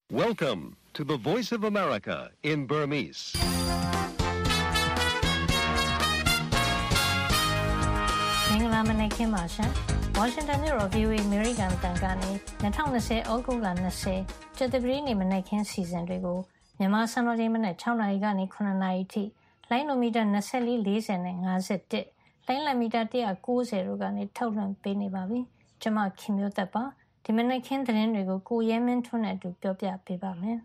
Welcome to the Voice of America in Burmese. ။မင်္ဂလာမနက်ခင်းပါရှင်။ Washington မြို့တော် VOA American တန်ကနေ2020 ဩဂုတ်လ20ကျပ်သပတေးနေ့မနက်ခင်းစီစဉ်တွေကိုမြန်မာစံတော်ချိန်မနက်6နာရီကနေ9နာရီထိလိုင်းနိုမီတာ24 40နဲ့51လိုင်းလမီတာ190တို့ကနေထုတ်လွှင့်ပေးနေပါပြီ။ကျွန်မခင်မျိုးသက်ပါဒီမနက်ခင်းသတင်းတွေကိုကိုရဲမင်းထွန်းနဲ့အတူပြောပြပေးပါမယ်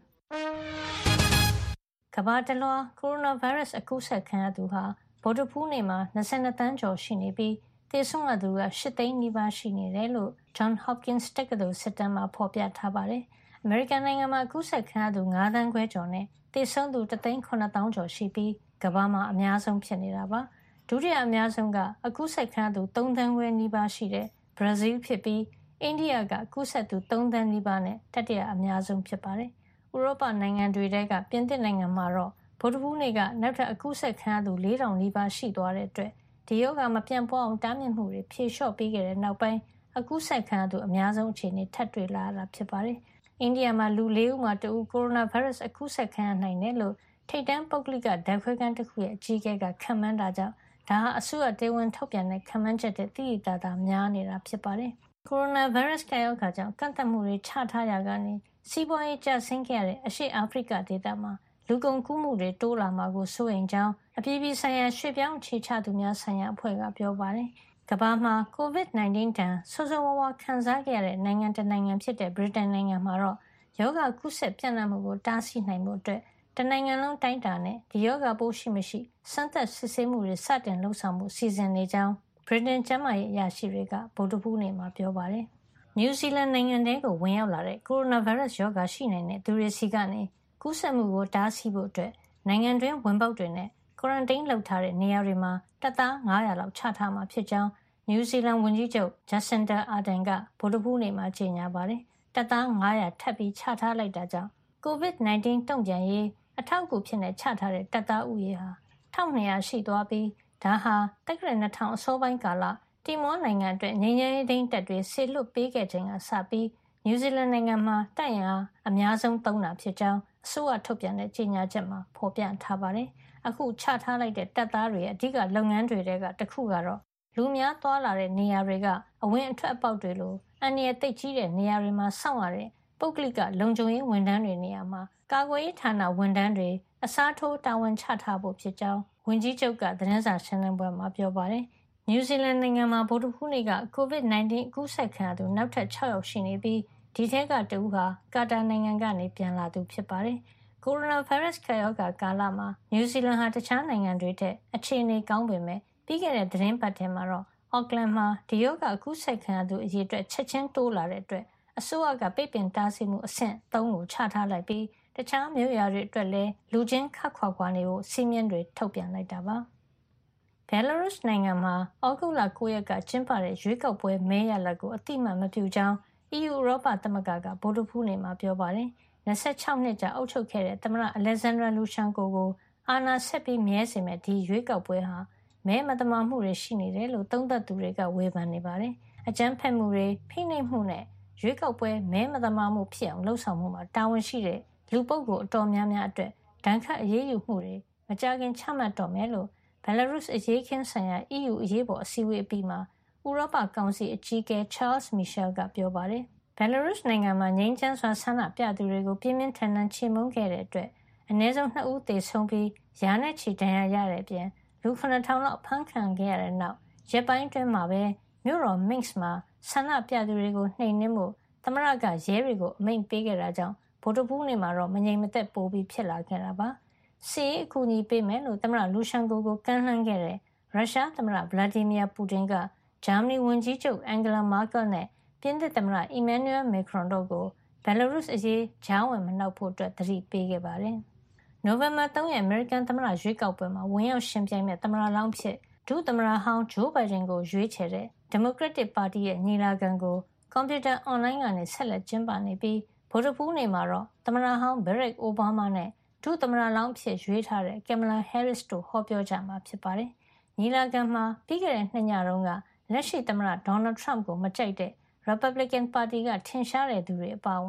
။ကမ္ဘာတလွှားကိုရိုနာဗိုင်းရပ်စ်အကူးစက်ခံရသူဟာဗုဒ္ဓဖူးနေ့မှာ22တန်းကျော်ရှိနေပြီးသေဆုံးသူက8သိန်းနီးပါးရှိနေတယ်လို့ John Hopkins တက္ကသိုလ်စစ်တမ်းမှာဖော်ပြထားပါတယ်။ အမေရိကန်နိုင်ငံမှာအကူးစက်ခံရသူ9သန်းခွဲကျော်နဲ့သေဆုံးသူ1,900,000 ကျော်ရှိပြီးကမ္ဘာမှာအများဆုံးဖြစ်နေတာပါ။ဒုတိယအများဆုံးကအကူးစက်ခံရသူ3သန်းခွဲနီးပါးရှိတဲ့ဘရာဇီးဖြစ်ပြီးအိန္ဒိယကကူးစက်သူ3သန်းနီးပါးနဲ့တတိယအများဆုံးဖြစ်ပါတယ်။ဥရောပနိုင်ငံတွေထဲကပြင်သစ်နိုင်ငံမှာတော့ဗုဒ္ဓဟူးနေ့ကနောက်ထပ်အကူးစက်ခံရသူ4,000 နီးပါးရှိသွားတဲ့အတွက်ဒီရောဂါမပြန့်ပွားအောင်တားမြစ်မှုတွေဖြေလျှော့ပေးခဲ့တဲ့နောက်ပိုင်းအကူးစက်ခံရသူအများဆုံးအခြေအနေထပ်တွေ့လာရတာဖြစ်ပါတယ်။အိန္ဒိယမှာလူ4ဦးမှာ2ဦးကိုရိုနာဗိုင်းရပ်စ်အကူးစက်ခံရနိုင်တယ်လို့ထိပ်တန်းပုဂ္ဂလိကဓာတ်ခွဲခန်းတစ်ခုရဲ့အကြီးအကဲကခန့်မှန်းတာကြောင့်ဒါဟာအစိုးရတရားဝင်ထုတ်ပြန်တဲ့ခန့်မှန်းချက်တဲ့သိရတာများနေတာဖြစ်ပါတယ်။ကိုရိုနာဗိုင်းရပ်စ်ကရောဂါကြောင့်ကန့်သတ်မှုတွေချထားရကနေစီးပွားရေးကျဆင်းခဲ့ရတဲ့အရှေ့အာဖရိကဒေသမှာလူကုန်ကူးမှုတွေတိုးလာမှာကိုစိုးရိမ်ကြောင်းအပြည်ပြည်ဆိုင်ရာရွှေ့ပြောင်းအခြေချသူများဆိုင်ရာအဖွဲ့ကပြောပါတယ်။ကမ္ဘာမှာ COVID-19 တန်ဆိုးဆိုးဝါးဝါးခံစားခဲ့ရတဲ့နိုင်ငံတစ်နိုင်ငံဖြစ်တဲ့ဗြိတိန်နိုင်ငံမှာတော့ရောဂါကူးစက်ပြန့်နှံ့မှုကိုတားဆီးနိုင်ဖို့အတွက်တနိုင်ငံလုံးတိုင်းတာနဲ့ဒီရောဂါပိုးရှိမရှိစမ်းသပ်စစ်ဆေးမှုတွေစတင်လှုပ်ဆောင်မှုစီစဉ်နေကြောင်းဗြိတိန်ကျန်းမာရေးအရာရှိတွေကဗုဒ္ဓဟူးနေ့မှာပြောပါတယ်။နယူးဇီလန်နိုင်ငံထဲကိုဝင်ရောက်လာတဲ့ကိုရိုနာဗိုင်းရပ်စ်ရောဂါရှိနိုင်တဲ့သူတွေစီကနေကူးစက်မှုကိုတားဆီးဖို့အတွက်နိုင်ငံတွင်းဝင်ပေါက်တွေနဲ့ကွာရန်တင်းလုပ်ထားတဲ့နေရာတွေမှာတပ်သား900လောက်ချထားမှာဖြစ်ကြောင်းနယူးဇီလန်ဝန်ကြီးချုပ်ဂျက်စင်ဒါအာဒန်ကဗုဒ္ဓဟူးနေ့မှာကြေညာပါတယ်။တပ်သား900ထပ်ပြီးချထားလိုက်တာကြောင့် COVID-19 တုံ့ပြန်ရေးအထောက်အကူဖြစ်နေချထားတဲ့တပ်သားဥယေဟာ1200ရှိသွားပြီးဒါဟာတက္ကရာ2000အစောပိုင်းကာလတီမောနိုင်ငံအတွက်ငြိမ်းချမ်းရေးဒိန်းတပ်တွေဆေလွတ်ပေးခဲ့ချိန်ကစပြီးနယူးဇီလန်နိုင်ငံမှာတပ်ရင်းအများဆုံးသုံးတာဖြစ်ကြောင်းအစိုးရထုတ်ပြန်တဲ့ကြေညာချက်မှာဖော်ပြထားပါတယ်။အခုချထားလိုက်တဲ့တပ်သားတွေရဲ့အဓိကလုပ်ငန်းတွေကတစ်ခုကတော့လူများသွားလာတဲ့နေရာတွေကအဝင်အထွက်အပေါက်တွေလိုအန္တရာယ်သိပ်ကြီးတဲ့နေရာတွေမှာစောင့်ရတဲ့ပုဂ္ဂလိကလုံခြုံရေးဝန်ထမ်းတွေနေရာမှာကာကွယ်ရေးဌာနဝန်ထမ်းတွေအစားထိုးတာဝန်ချထားဖို့ဖြစ်ကြောင်းဝန်ကြီးချုပ်ကသတင်းစာရှင်းလင်းပွဲမှာပြောပါတယ်။နယူးဇီလန်နိုင်ငံမှာဗုဒ္ဓဟူးနေ့က COVID-19 အကူးစက်ခံရသူနောက်ထပ်6ယောက်ရှိနေပြီးဒီထဲကတဦးဟာကာတာနိုင်ငံကနေပြန်လာသူဖြစ်ပါတယ်။ကိုရိုနာဗိုင်းရပ်စ်ရောဂါကာလမှာနယူးဇီလန်ဟာတခြားနိုင်ငံတွေထက်အခြေအနေကောင်းပေမဲ့ပြီးခဲ့တဲ့သတင်းပတ်ထဲမှာတော့အော့ကလန်မှာဒီရောဂါအကူးစက်ခံရသူအရေအတွက်ချက်ချင်းတိုးလာတဲ့အတွက်အစိုးရကပိတ်ပင်တားဆီးမှုအဆင့်3ကိုချထားလိုက်ပြီးတခြားမြို့ရွာတွေအတွက်လည်းလူချင်းခပ်ခွာခွာနေဖို့စီမင်းတွေထုတ်ပြန်လိုက်တာပါ။ဘယ်လာရုစ်နိုင်ငံမှာဩဂုတ်လ9ရက်ကကျင်းပတဲ့ရွေးကောက်ပွဲမဲရလဒ်ကိုအတိအမှန်မပြုကြောင်းEU ဥရောပသမဂ္ဂကဗုဒ္ဓဟူးနေ့မှာပြောပါတယ်။26နှစ်ကြာအုပ်ချုပ်ခဲ့တဲ့သမ္မတအလက်ဇန်ဒရာလူရှန်ကိုအာဏာဆက်ပြီးမြဲစေမဲ့ဒီရွေးကောက်ပွဲဟာမဲမတမာမှုတွေရှိနေတယ်လို့သုံးသပ်သူတွေကဝေဖန်နေပါတယ်။အကြမ်းဖက်မှုတွေဖိနှိပ်မှုနဲ့ရွေးကောက်ပွဲမဲမတမာမှုဖြစ်အောင်လှုံ့ဆော်မှုမှာတာဝန်ရှိတဲ့လူပုဂ္ဂိုလ်အတော်များများအတွက်ဒဏ်ခတ်အရေးယူမှုတွေမကြာခင်ချမှတ်တော့မယ်လို့ဘယ်လာရုစ်အရေးခင်းဆိုင်ရာ EU အရေးပေါ်အစည်းအဝေးအပြီးမှာဥရောပကောင်စီအကြီးအကဲ Charles Michel ကပြောပါတယ်။ဘယ်လာရုစ်နိုင်ငံမှာငြိမ်းချမ်းစွာဆန္ဒပြသူတွေကိုပြင်းပြင်းထန်ထန်ချေမှုန်းခဲ့တဲ့အတွက်အနည်းဆုံး2ဦးသေဆုံးပြီးရာနဲ့ချီဒဏ်ရာရတဲ့အပြင်လူ9,000လောက်ဖမ်းခံခဲ့ရတဲ့နောက်ရက်ပိုင်းတွင်းမှာပဲမြို့တော် Minsk မှာဆန္ဒပြသူတွေကိုနှိမ်နင်းမှုသမ္မတကရဲတွေကိုအမိန့်ပေးခဲ့တာကြောင့်ဗုဒ္ဓဟူးနေ့မှာတော့မငြိမ်မသက်ပိုပြီးဖြစ်လာခဲ့တာပါ။စီအကူအညီပေးမယ်လို့သမ္မတလူရှန်ကိုကမ်းလှမ်းခဲ့တဲ့ရုရှားသမ္မတဗလာဒီမီယာပူတင်ကဂျာမနီဝန်ကြီးချုပ်အန်ဂလာမာကယ်နဲ့ပြင်သစ်သမ္မတအီမန်နျူရယ်မက်ခရွန်တို့ကိုဘယ်လာရုစ်အရေးကြားဝင်မနှောက်ဖို့သတိပေးခဲ့ပါတယ်။နိုဝင်ဘာ3ရက်အမေရိကန်သမ္မတရွေးကောက်ပွဲမှာဝင်ရောက်ရှင်ပြိုင်မဲ့သမ္မတလောင်းဖြစ်ဒုသမ္မတဟောင်းဂျိုးဘိုင်ဒန်ကိုရွေးချယ်တဲ့ဒီမိုကရက်တစ်ပါတီရဲ့ညီလာခံကိုကွန်ပျူတာအွန်လိုင်းကနေဆက်လက်ကျင်းပနေပြီးဗုဒ္ဓဟူးနေ့မှာတော့သမ္မတဟောင်းဘရက်အိုဘားမားနဲ့ဒုသမ္မတလောင်းဖြစ်ရွေးထားတဲ့ကင်မလာဟဲရစ်တို့ဟောပြောကြမှာဖြစ်ပါတယ်။ညီလာခံမှာပြီးခဲ့တဲ့2ညတုန်းကလက်ရှိသမ္မတဒေါ်နယ်ထရမ့်ကိုမကြိုက်တဲ့ Republican ပါတီကထင်ရှားတဲ့သူတွေအပါအဝင်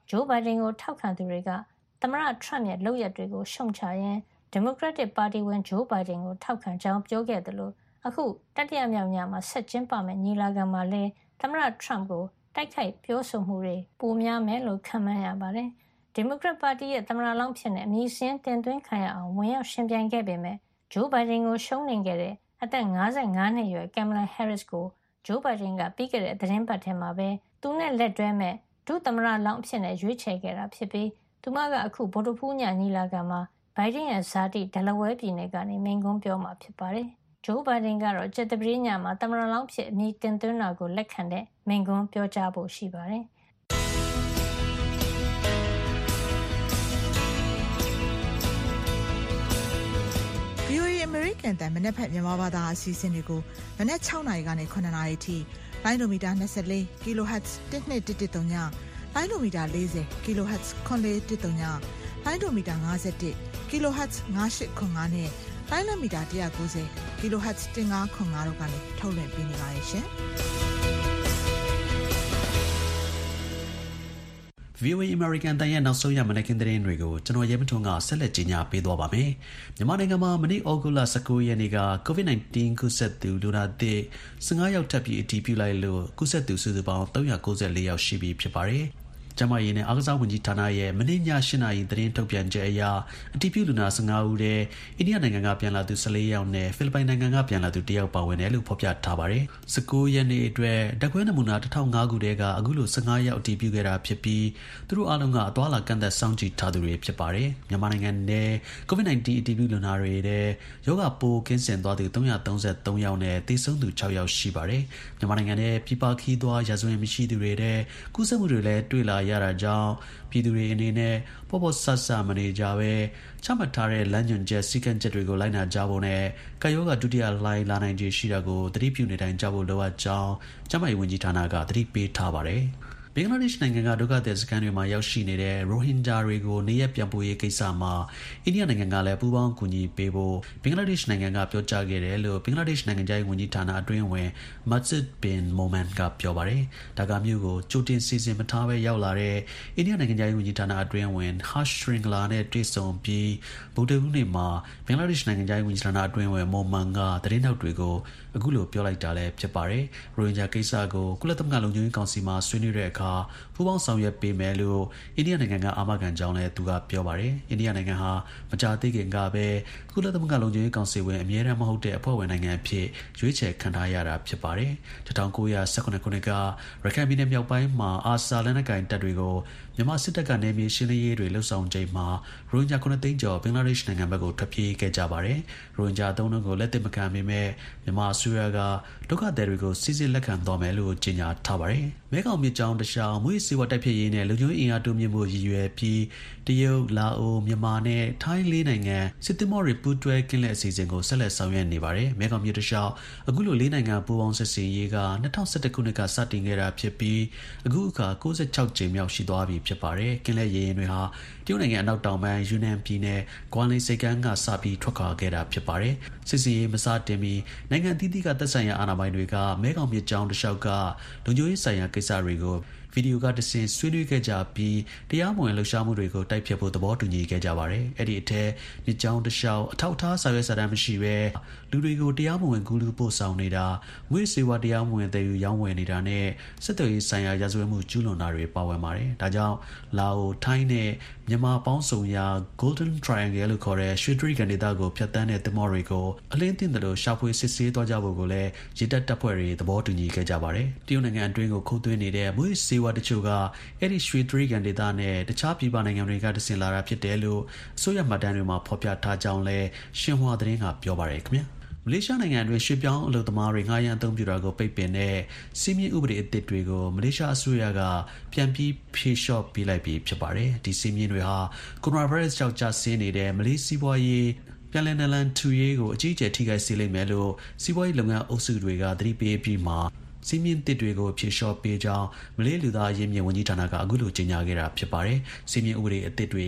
ဂျိုးဘိုင်ဒန်ကိုထောက်ခံသူတွေကသမ္မတထရမ့်ရဲ့လုပ်ရပ်တွေကိုရှုံချရင်းဒီမိုကရက်တစ်ပါတီဝင်ဂျိုးဘိုင်ဒန်ကိုထောက်ခံကြောင်းပြောခဲ့တယ်လို့အခုတတိယမြောက်ညမှာဆက်ကျင်းပမယ့်ညီလာခံမှာလည်းသမ္မတထရမ့်ကိုတိုက်ခိုက်ပြောဆိုမှုတွေပိုများမယ်လို့ခန့်မှန်းရပါတယ်။ဒီမိုကရက်ပါတီရဲ့သမ္မတလောင်းဖြစ်တဲ့အမည်စာရင်းတင်သွင်းခံရအောင်ဝင်ရောက်ရှင်ပြိုင်ခဲ့ပေမဲ့ဂျိုးဘိုင်ဒန်ကိုရှုံးနိမ့်ခဲ့တဲ့အသက်55နှစ်အရွယ်ကင်မလာဟဲရစ်ကိုဂျိုးဘိုင်ဒန်ကပြီးခဲ့တဲ့သတင်းပတ်ထဲမှာပဲသူနဲ့လက်တွဲမဲ့ဒုသမ္မတလောင်းအဖြစ်နဲ့ရွေးချယ်ခဲ့တာဖြစ်ပြီးသူမကအခုဗိုလ်ချုပ်ဖူးညညီလာခံမှာဘိုင်ဒန်ရဲ့ဇာတိဒလဝဲပြည်နယ်ကနေမိန့်ခွန်းပြောမှာဖြစ်ပါတယ်။ဂျိုးဘိုင်ဒန်ကတော့ကျက်တပရိညမှာသမ္မတလောင်းဖြစ်အမည်တင်သွင်းတာကိုလက်ခံတဲ့မိန့်ခွန်းပြောကြားဖို့ရှိပါတယ်။ VOA American တန်မနေ့ဖက်မြန်မာဘာသာအစီအစဉ်တွေကိုမနေ့6နာရီကနေ9နာရီထိလိုင်းဒိုမီတာ24 kHz 1213ညလိုင်းဒိုမီတာ40 kHz 9413ညလိုင်းဒိုမီတာ51 kHz 9805နဲ့လိုင်းလမီတာ190 kHz 1505တို့ကနေထုတ်လွှင့်ပေးနေပါတယ်ရှင်။ VOA American တန်ရဲ့နောက်ဆုံးရမနက်ခင်းသတင်းတွေကိုကျွန်တော်ရဲမထွန်းကဆက်လက်ကြီးညာပေးသွားပါမယ်။မြန်မာနိုင်ငံမှာမနေ့ဩဂုတ်လ19ရက်နေ့က COVID-19 ကူးစက်သူလူနာသစ်15ယောက်ထပ်ပြီးအတည်ပြုလိုက်လို့ကူးစက်သူစုစုပေါင်း394ယောက်ရှိပြီဖြစ်ပါတယ်။ကျမရေးနဲ့အားကစားဝန်ကြီးဌာနရဲ့မနေ့ည8နာရီသတင်းထုတ်ပြန်ချက်အရအတည်ပြုလူနာ15ဦးတဲ့အိန္ဒိယနိုင်ငံကပြန်လာသူ14ယောက်နဲ့ဖိလစ်ပိုင်နိုင်ငံကပြန်လာသူ1ယောက်ပါဝင်တယ်လို့ဖော်ပြထားပါတယ်။19ရက်နေ့အတွက်ဓာတ်ခွဲနမူနာ1005ခုတည်းကအခုလို15ယောက်အတည်ပြုခဲ့တာဖြစ်ပြီးသူတို့အားလုံးကအသွားလာကန့်သက်စောင့်ကြည့်ထားသူတွေဖြစ်ပါတယ်။မြန်မာနိုင်ငံနဲ့ COVID-19 အတည်ပြုလူနာတွေတဲ့ယောဂပိုးကင်းစင်သွားသူ333ယောက်နဲ့သေဆုံးသူ6ယောက်ရှိပါတယ်။မြန်မာနိုင်ငံနဲ့ပြည်ပခီးသွားရာဇဝင်မရှိသူတွေတဲ့ကူးစက်မှုတွေလည်းတွေ့လာရတာကြောင့်ပြည်သူတွေအနေနဲ့ပေါ့ပေါ့ဆဆမနေကြပဲချမှတ်ထားတဲ့လမ်းညွှန်ချက်စည်းကမ်းချက်တွေကိုလိုက်နာကြဖို့နဲ့ကာယောဂဒုတိယလှိုင်းလာနိုင်ခြေရှိတာကိုသတိပြုနေတိုင်းကြဖို့လိုအပ်ကြောင်းကျန်းမာရေးဝန်ကြီးဌာနကသတိပေးထားပါတယ်။ဘင်္ဂလားဒေ့ရှ်နိုင်ငံကဒုက္ခသည်စခန်းတွေမှာရောက်ရှိနေတဲ့ရိုဟင်ဂျာတွေကိုနေရပ်ပြန်ပို့ရေးကိစ္စမှာအိန္ဒိယနိုင်ငံကလည်းပူးပေါင်းကူညီပေးဖို့ဘင်္ဂလားဒေ့ရှ်နိုင်ငံကပြောကြားခဲ့တယ်လို့ဘင်္ဂလားဒေ့ရှ်နိုင်ငံခြားရေးဝန်ကြီးဌာနအတွင်းဝင် Masjid bin Momen ကပြောပါတယ်။ဒါကမြို့ကိုကြိုတင်စီစဉ်မထားဘဲရောက်လာတဲ့အိန္ဒိယနိုင်ငံခြားရေးဝန်ကြီးဌာနအတွင်းဝင် Harsh Shringla နဲ့တွေ့ဆုံပြီးဗုဒ္ဓဟူးနေ့မှာဘင်္ဂလားဒေ့ရှ်နိုင်ငံခြားရေးဝန်ကြီးဌာနအတွင်းဝင် Momen ကသတင်းထောက်တွေကိုအခုလိုပြောလိုက်တာလည်းဖြစ်ပါတယ်။ရိုဟင်ဂျာကိစ္စကိုကုလသမဂ္ဂလုံခြုံရေးကောင်စီမှာဆွေးနွေးတဲ့အခါပူးပေါင်းဆောင်ရွက်ပေးမယ်လို့အိန္ဒိယနိုင်ငံကအာမခံကြောင်းလည်းသူကပြောပါတယ်။အိန္ဒိယနိုင်ငံဟာမကြာသေးခင်ကပဲကုလသမဂ္ဂလုံခြုံရေးကောင်စီဝင်အမြဲတမ်းမဟုတ်တဲ့အဖွဲ့ဝင်နိုင်ငံအဖြစ်ရွေးချယ်ခံထားရတာဖြစ်ပါတယ်။1918ခုနှစ်ကရခိုင်ပြည်နယ်မြောက်ပိုင်းမှာအာဆာလက်နက်ကိုင်တပ်တွေကိုမြန်မာစစ်တပ်ကနေမြေရှင်းလင်းရေးတွေလှုပ်ဆောင်ချိန်မှာရိုဟင်ဂျာ9သိန်းကျော်ဘင်္ဂလားဒေ့ရှ်နိုင်ငံဘက်ကိုထွက်ပြေးခဲ့ကြပါတယ်။ရိုဟင်ဂျာအသုံးအနှုန်းကိုလက်သင့်မခံပေမဲ့မြန်မာအစိုးရကဒုက္ခသည်တွေကိုစစ်စစ်လက်ခံသွားမယ်လို့ကြေညာထားပါတယ်။မဲခေါင်မြစ်ကြောင်းတစ်လျှောက်မွေးစေဝတိုက်ဖြစ်ရေးနဲ့လူမျိုးအင်အားတိုးမြင့်မှုရည်ရွယ်ပြီးတရုတ်၊လာအို၊မြန်မာနဲ့ထိုင်း၄နိုင်ငံစစ်သင်္ဘောတွေပူးတွဲကင်းလှည့်အစီအစဉ်ကိုဆက်လက်ဆောင်ရွက်နေပါတယ်။မဲခေါင်မြစ်တစ်လျှောက်အခုလို၄နိုင်ငံပူးပေါင်းစစ်ဆင်ရေးက2011ခုနှစ်ကစတင်ခဲ့တာဖြစ်ပြီးအခုအခါ96ကြိမ်မြောက်ရှိသွားပြီဖြစ်ပါတယ်။ကင်းလှည့်ရေယာဉ်တွေဟာတရုတ်နိုင်ငံအနောက်တောင်ပိုင်းယူနန်ပြည်နယ်ဂွမ်လီဆိပ်ကမ်းကစပြီးထွက်ခွာခဲ့တာဖြစ်ပါတယ်။စစ်စင်ရေးမစတင်မီနိုင်ငံအသီးသီးကသက်ဆိုင်ရာအာဏာပိုင်တွေကမဲခေါင်မြစ်ကြောင်းတစ်လျှောက်ကလုံခြုံရေးဆိုင်ရာကိစ္စတွေကိုဗီဒီယိုကတဆင့်ဆွေးနွေးခဲ့ကြပြီးတရားမဝင်လှုပ်ရှားမှုတွေကိုတိုက်ဖျက်ဖို့သဘောတူညီခဲ့ကြပါတယ်။အဲ့ဒီအထက်မြစ်ကြောင်းတစ်လျှောက်အထောက်အထားစာရွက်စာတမ်းမရှိဘဲလူတွေကိုတရားမဝင်ကူးလူပို့ဆောင်နေတာငွေစေဝါတရားမဝင်သယ်ယူရောင်းဝယ်နေတာနဲ့စစ်တပ်ရေးဆိုင်ရာရာဇဝတ်မှုကျူးလွန်တာတွေပါဝင်ပါတယ်။ဒါကြောင့်လာအို၊ထိုင်းနဲ့မြန်မာပေါင်းစုံရာ Golden Triangle လို့ခေါ်တဲ့ရွှေတြိဂံဒေသကိုဖြတ်သန်းတဲ့သင်္ဘောတွေကိုအလင်းတင်တယ်လို့ရှာဖွေစစ်ဆေးသွားကြဖို့ကိုလည်းရေတပ်တပ်ဖွဲ့တွေသဘောတူညီခဲ့ကြပါတယ်။တရုတ်နိုင်ငံအတွင်းကိုခုတ်သွင်းနေတဲ့မွေးစေဝါတချို့ကအဲ့ဒီရွှေတြိဂံဒေသနဲ့တခြားပြည်ပနိုင်ငံတွေကတဆင်လာတာဖြစ်တယ်လို့အစိုးရမှတ်တမ်းတွေမှာဖော်ပြထားကြောင်းလည်းရှင်ဟွာသတင်းကပြောပါတယ်ခင်ဗျာ။မလေးရှားနိုင်ငံအတွင်းရွှေ့ပြောင်းအလုပ်သမားတွေငှားရမ်းအသုံးပြုတာကိုပိတ်ပင်တဲ့စီးမြင့်ဥပဒေအသစ်တွေကိုမလေးရှားအစိုးရကပြန်ပြီးဖြေလျှော့ပေးလိုက်ပြီဖြစ်ပါတယ်။ဒီစီးမြင့်တွေဟာကိုရိုနာဗိုင်းရပ်စ်ကြောင့်ကျဆင်းနေတဲ့မလေးစီးပွားရေးပြန်လည်နလန်ထူရေးကိုအကြီးအကျယ်ထိခိုက်စေလိမ့်မယ်လို့စီးပွားရေးလုပ်ငန်းအုပ်စုတွေကသတိပေးပြီးမှစီးမြင့်တစ်တွေကိုဖြေလျှော့ပေးကြောင်းမလေးလူသားရင်းမြစ်ဝန်ကြီးဌာနကအခုလိုကြေညာခဲ့တာဖြစ်ပါတယ်။စီးမြင့်ဥပဒေအသစ်တွေအရန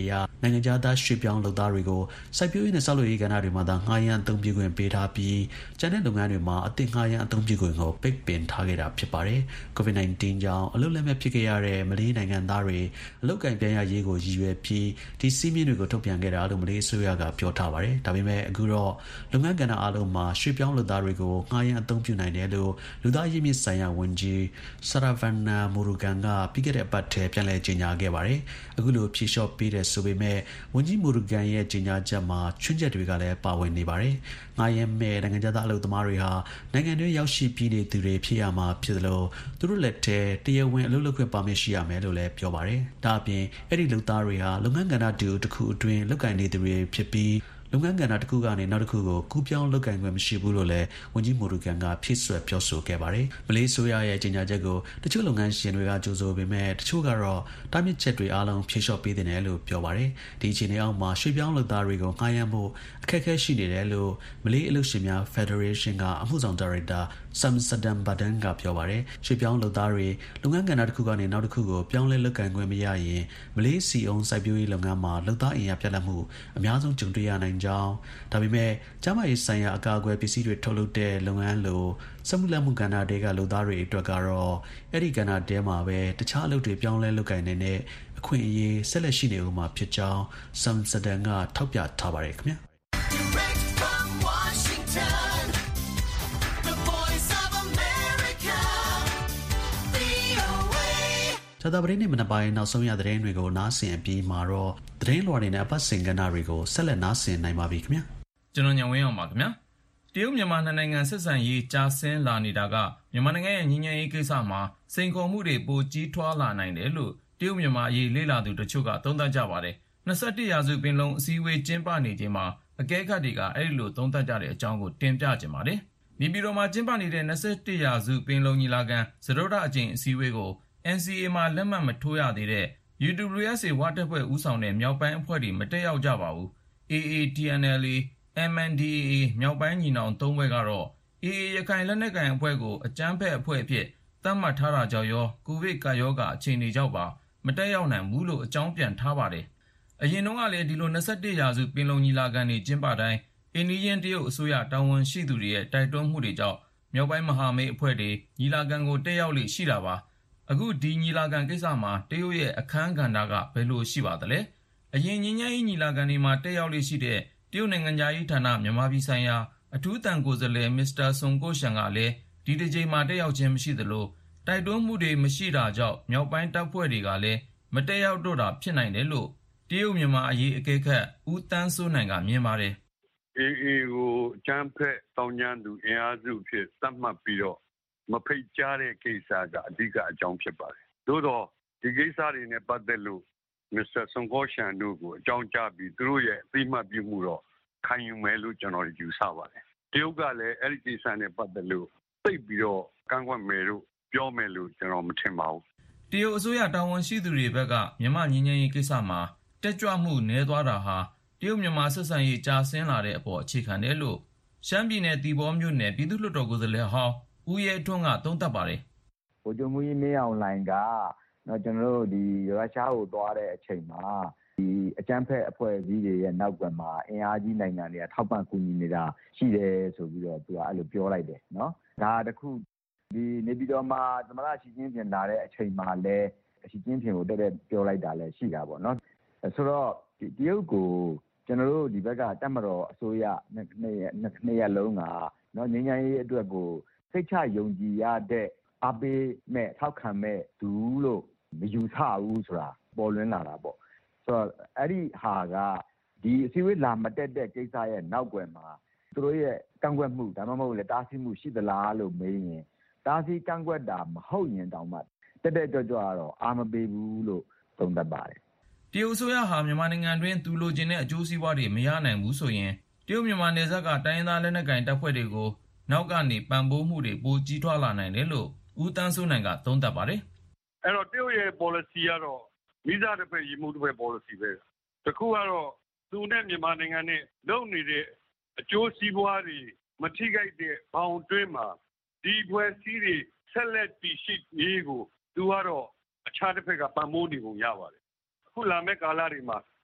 နိုင်ငံခြားသားရွှေ့ပြောင်းလုပ်သားတွေကိုစိုက်ပျိုးရေးနဲ့ဆောက်လုပ်ရေးကဏ္ဍတွေမှာသာငှားရမ်းအသုံးပြုခွင့်ပေးထားပြီးကျန်တဲ့လုပ်ငန်းတွေမှာအသစ်ငှားရမ်းအသုံးပြုခွင့်ကိုပိတ်ပင်ထားခဲ့တာဖြစ်ပါတယ်။ COVID-19 ကြောင့်အလုပ်လက်မဲ့ဖြစ်ခဲ့ရတဲ့မလေးနိုင်ငံသားတွေအလုပ်ကိုင်ပြန်ရရေးကိုရည်ရွယ်ပြီးဒီစည်းမျဉ်းတွေကိုထုတ်ပြန်ခဲ့တာလို့မလေးအစိုးရကပြောထားပါတယ်။ဒါပေမဲ့အခုတော့လုပ်ငန်းကဏ္ဍအားလုံးမှာရွှေ့ပြောင်းလုပ်သားတွေကိုငှားရမ်းအသုံးပြုနိုင်တယ်လို့လူသားရင်းမြစ်ဆိုင်ရာဝန်ကြီး Saravana Murugan ကပြီးခဲ့တဲ့အပတ်ထဲပြန်လည်ကြေညာခဲ့ပါတယ်။အခုလိုဖြေလျှော့ပေးတဲ့ဆိုပေမဲ့ဝန်ကြီး Murugan ရဲ့ကြေညာချက်မှာချွင်းချက်တွေကလည်းပါဝင်နေပါတယ်။ငှားရမ်းမဲ့နိုင်ငံခြားသားအလုပ်သမားတွေဟာနိုင်ငံတွင်းရောက်ရှိပြီးနေသူတွေဖြစ်ရမှာဖြစ်လို့သူတို့လက်ထဲတရားဝင်အလုပ်လုပ်ခွင့်ပါမစ်ရှိရမယ်လို့လည်းပြောပါတယ်။ဒါအပြင်အဲ့ဒီလုပ်သားတွေဟာလုပ်ငန်းကဏ္ဍတစ်ခုအတွင်းလုပ်ကိုင်နေသူတွေဖြစ်ပြီးလုပ်ငန်းကဏ္ဍတစ်ခုကနေနောက်တစ်ခုကိုကူးပြောင်းလုပ်ကိုင်ခွင့်မရှိဘူးလို့လည်းဝန်ကြီးမိုရူကန်ကဖြည့်ဆွတ်ပြောဆိုခဲ့ပါတယ်။မလေးဆိုရရဲ့ကြေညာချက်ကိုတချို့လုပ်ငန်းရှင်တွေကကြိုဆိုပေမဲ့တချို့ကတော့တားမြစ်ချက်တွေအားလုံးဖြေလျှော့ပေးတယ်လို့ပြောပါတယ်။ဒီအခြေအနေအောက်မှာရွှေ့ပြောင်းလုပ်သားတွေကိုငှားရမ်းဖို့အခက်အခဲရှိနေတယ်လို့မလေးအလုပ်ရှင်များ Federation ကအမှုဆောင်ဒါရိုက်တာSamsadam Badan ကပြောပါတယ်။ရွှေ့ပြောင်းလုပ်သားတွေလုပ်ငန်းကဏ္ဍတစ်ခုကနေနောက်တစ်ခုကိုပြောင်းလဲလုပ်ကိုင်ခွင့်မရရင်မလေးစီအုံစိုက်ပျိုးရေးလုပ်ငန်းမှာလုပ်သားအင်အားပြတ်လတ်မှုအများဆုံးကြုံတွေ့ရနိုင်ကြောင်းဒါပေမဲ့ကျန်းမာရေးဆိုင်ရာအကာအကွယ်ပစ္စည်းတွေထုတ်လုပ်တဲ့လုပ်ငန်းလိုစက်မှုလက်မှုကဏ္ဍတွေကလုပ်သားတွေအတွက်ကတော့အဲ့ဒီကဏ္ဍတဲမှာပဲတခြားအလုပ်တွေပြောင်းလဲလုပ်ကိုင်နေတဲ့အခွင့်အရေးဆက်လက်ရှိနေဦးမှာဖြစ်ကြောင်း Samsadan ကထောက်ပြထားပါတယ်ခင်ဗျာသာသပတေးနေ့မနက်ပိုင်းနောက်ဆုံးရသတင်းတွေကိုနားဆင်အပြီးမှာတော့သတင်းလွှာတွေနဲ့အပတ်စဉ်ကဏ္ဍတွေကိုဆက်လက်နားဆင်နိုင်ပါပြီခင်ဗျာကျွန်တော်ညံဝင်းအောင်ပါခင်ဗျာတရုတ်မြန်မာနိုင်ငံဆက်ဆံရေးကြာဆင်းလာနေတာကမြန်မာနိုင်ငံရဲ့ငြိမ်းချမ်းရေးကိစ္စမှာစိန်ခေါ်မှုတွေပိုကြီးထွားလာနိုင်တယ်လို့တရုတ်မြန်မာအရေးလေ့လာသူတချို့ကသုံးသပ်ကြပါတယ်21ရာစုပင်လုံအစည်းအဝေးကျင်းပနေချိန်မှာအကဲခတ်တွေကအဲ့ဒီလိုသုံးသပ်ကြတဲ့အကြောင်းကိုတင်ပြကြပါတယ်နေပြည်တော်မှာကျင်းပနေတဲ့21ရာစုပင်လုံညီလာခံစတုတ္ထအကြိမ်အစည်းအဝေးကိုNCA မှာလက်မှတ်မထိုးရသေးတဲ့ UWSA ဝတပ်ဖွဲ့ဦးဆောင်တဲ့မြောက်ပိုင်းအဖွဲ့တွေမတက်ရောက်ကြပါဘူး။ AA TNLA MNDAA မြောက်ပိုင်းညီနောင်၃ဘွဲကတော့ AA ရခိုင်လက်နက်ကိုင်အဖွဲ့ကိုအကြမ်းဖက်အဖွဲ့အဖြစ်သတ်မှတ်ထားတာကြောင့်ရောကိုဗစ်ကပ်ရောဂါအခြေအနေကြောင့်ပါမတက်ရောက်နိုင်ဘူးလို့အကြောင်းပြန်ထားပါတယ်။အရင်တုန်းကလည်းဒီလို21ရာစုပင်လုံညီလာခံတွေကျင်းပတိုင်းအိန္ဒိယတရုတ်အစိုးရတာဝန်ရှိသူတွေရဲ့တိုက်တွန်းမှုတွေကြောင့်မြောက်ပိုင်းမဟာမိတ်အဖွဲ့တွေညီလာခံကိုတက်ရောက်လေ့ရှိတာပါ။အခုဒီညီလာခံကိစ္စမှာတရုတ်ရဲ့အခန်းကဏ္ဍကဘယ်လိုရှိပါသလဲအရင်ငြိမ်းချမ်းရေးညီလာခံတွေမှာတက်ရောက်လေ့ရှိတဲ့တရုတ်နိုင်ငံသားရေးဌာနမြန်မာပြည်ဆိုင်ရာအထူးတန်ကိုယ်စားလှယ်မစ္စတာဆွန်ကိုရှန်ကလည်းဒီတစ်ကြိမ်မှာတက်ရောက်ခြင်းမရှိသလိုတိုက်တွန်းမှုတွေမရှိတာကြောင့်မြောက်ပိုင်းတပ်ဖွဲ့တွေကလည်းမတက်ရောက်တော့တာဖြစ်နိုင်တယ်လို့တရုတ်မြန်မာအရေးအကဲခတ်ဦးတန်းစိုးနိုင်ကမြင်ပါတယ်။ AA ကိုအကြမ်းဖက်တောင်းကျမ်းသူအင်အားစုဖြစ်သတ်မှတ်ပြီးတော့မဖိတ်ကြားတဲ့ကိစ္စကအဓိကအကြောင်းဖြစ်ပါတယ်။သို့တော့ဒီကိစ္စတွေနဲ့ပတ်သက်လို့မစ္စတာဆွန်ကောရှန်တို့ကိုအကြောင်းကြားပြီးသူတို့ရဲ့အသိမှတ်ပြုမှုတော့ခံယူမယ်လို့ကျွန်တော်ယူဆပါတယ်။တရုတ်ကလည်းအဲ့ဒီကိစ္စနဲ့ပတ်သက်လို့သိပြီးတော့ကန့်ကွက်မယ်လို့ပြောမယ်လို့ကျွန်တော်မထင်ပါဘူး။တရုတ်အစိုးရတာဝန်ရှိသူတွေဘက်ကမြန်မာငြိမ်းချမ်းရေးကိစ္စမှာတက်ကြွမှုနည်းသွားတာဟာတရုတ်မြန်မာဆက်ဆံရေးကြာဆင်းလာတဲ့အပေါ်အခြေခံတယ်လို့ရှမ်းပြည်နယ်သီပေါမြို့နယ်ပြည်သူ့လွှတ်တော်ကိုယ်စားလှယ်ဟောင်းဦးရဲထွန်းကသုံးသပ်ပါတယ်။ဗိုလ်ချုပ်မှူးကြီးမင်းအောင်လှိုင်ကကျွန်တော်တို့ဒီရုရှားကိုသွားတဲ့အချိန်မှာဒီအကြမ်းဖက်အဖွဲ့အစည်းတွေရဲ့နောက်ကွယ်မှာအင်အားကြီးနိုင်ငံတွေကထောက်ပံ့ကူညီနေတာရှိတယ်ဆိုပြီးတော့သူကအဲ့လိုပြောလိုက်တယ်နော်။ဒါတခုဒီနေပြည်တော်မှာသမ္မတရှီကျင်းပင်လာတဲ့အချိန်မှာလည်းရှီကျင်းပင်ကိုတက်ပြောလိုက်တာလည်းရှိတာပေါ့နော်။ဆိုတော့တရုတ်ကိုကျွန်တော်တို့ဒီဘက်ကတပ်မတော်အစိုးရနှစ်ရက်လုံးကနော်ငြိမ်းချမ်းရေးအတွက်ကိုစိတ်ချယုံကြည်ရတဲ့အားပေးမဲ့ထောက်ခံမဲ့သူလို့မယူဆဘူးဆိုတာပေါ်လွင်လာတာပေါ့ဆိုတော့အဲ့ဒီဟာကဒီအစည်းအဝေးလာမတက်တဲ့ကိစ္စရဲ့နောက်ွယ်မှာသူတို့ရဲ့ကန့်ကွက်မှုဒါမှမဟုတ်လေတားဆီးမှုရှိသလားလို့မေးရင်တားဆီးကန့်ကွက်တာမဟုတ်ရင်တောင်မှတက်ကြွတော့အားမပေးဘူးလို့သုံးသပ်ပါတယ်တရုတ်အစိုးရဟာမြန်မာနိုင်ငံတွင်းသူလိုချင်တဲ့အကျိုးစီးပွားတွေမရနိုင်ဘူးဆိုရင်တရုတ်မြန်မာနယ်စပ်ကတိုင်းရင်းသားလက်နက်ကိုင်တပ်ဖွဲ့တွေကိုနောက်ကနေပံ့ပိုးမှုတွေပိုကြီးထွားလာနိုင်တယ်လို့ဦးတန်းစိုးနိုင်ကသုံးသပ်ပါတယ်။အဲ့တော့တရုတ်ရဲ့ policy ကတော့မိသားတစ်ဖက်ရေမှုတစ်ဖက် policy ပဲ။တခုကတော့သူနဲ့မြန်မာနိုင်ငံနဲ့လုပ်နေတဲ့အကျိုးစီးပွားတွေမထိခိုက်တဲ့ဘောင်တွင်းမှာဒီဖွဲ့စည်းတွေဆက်လက်တည်ရှိရေးကိုသူကတော့အခြားတစ်ဖက်ကပံ့ပိုးနေပုံရပါတယ်။အခုလာမယ့်ကာလတွေမှာ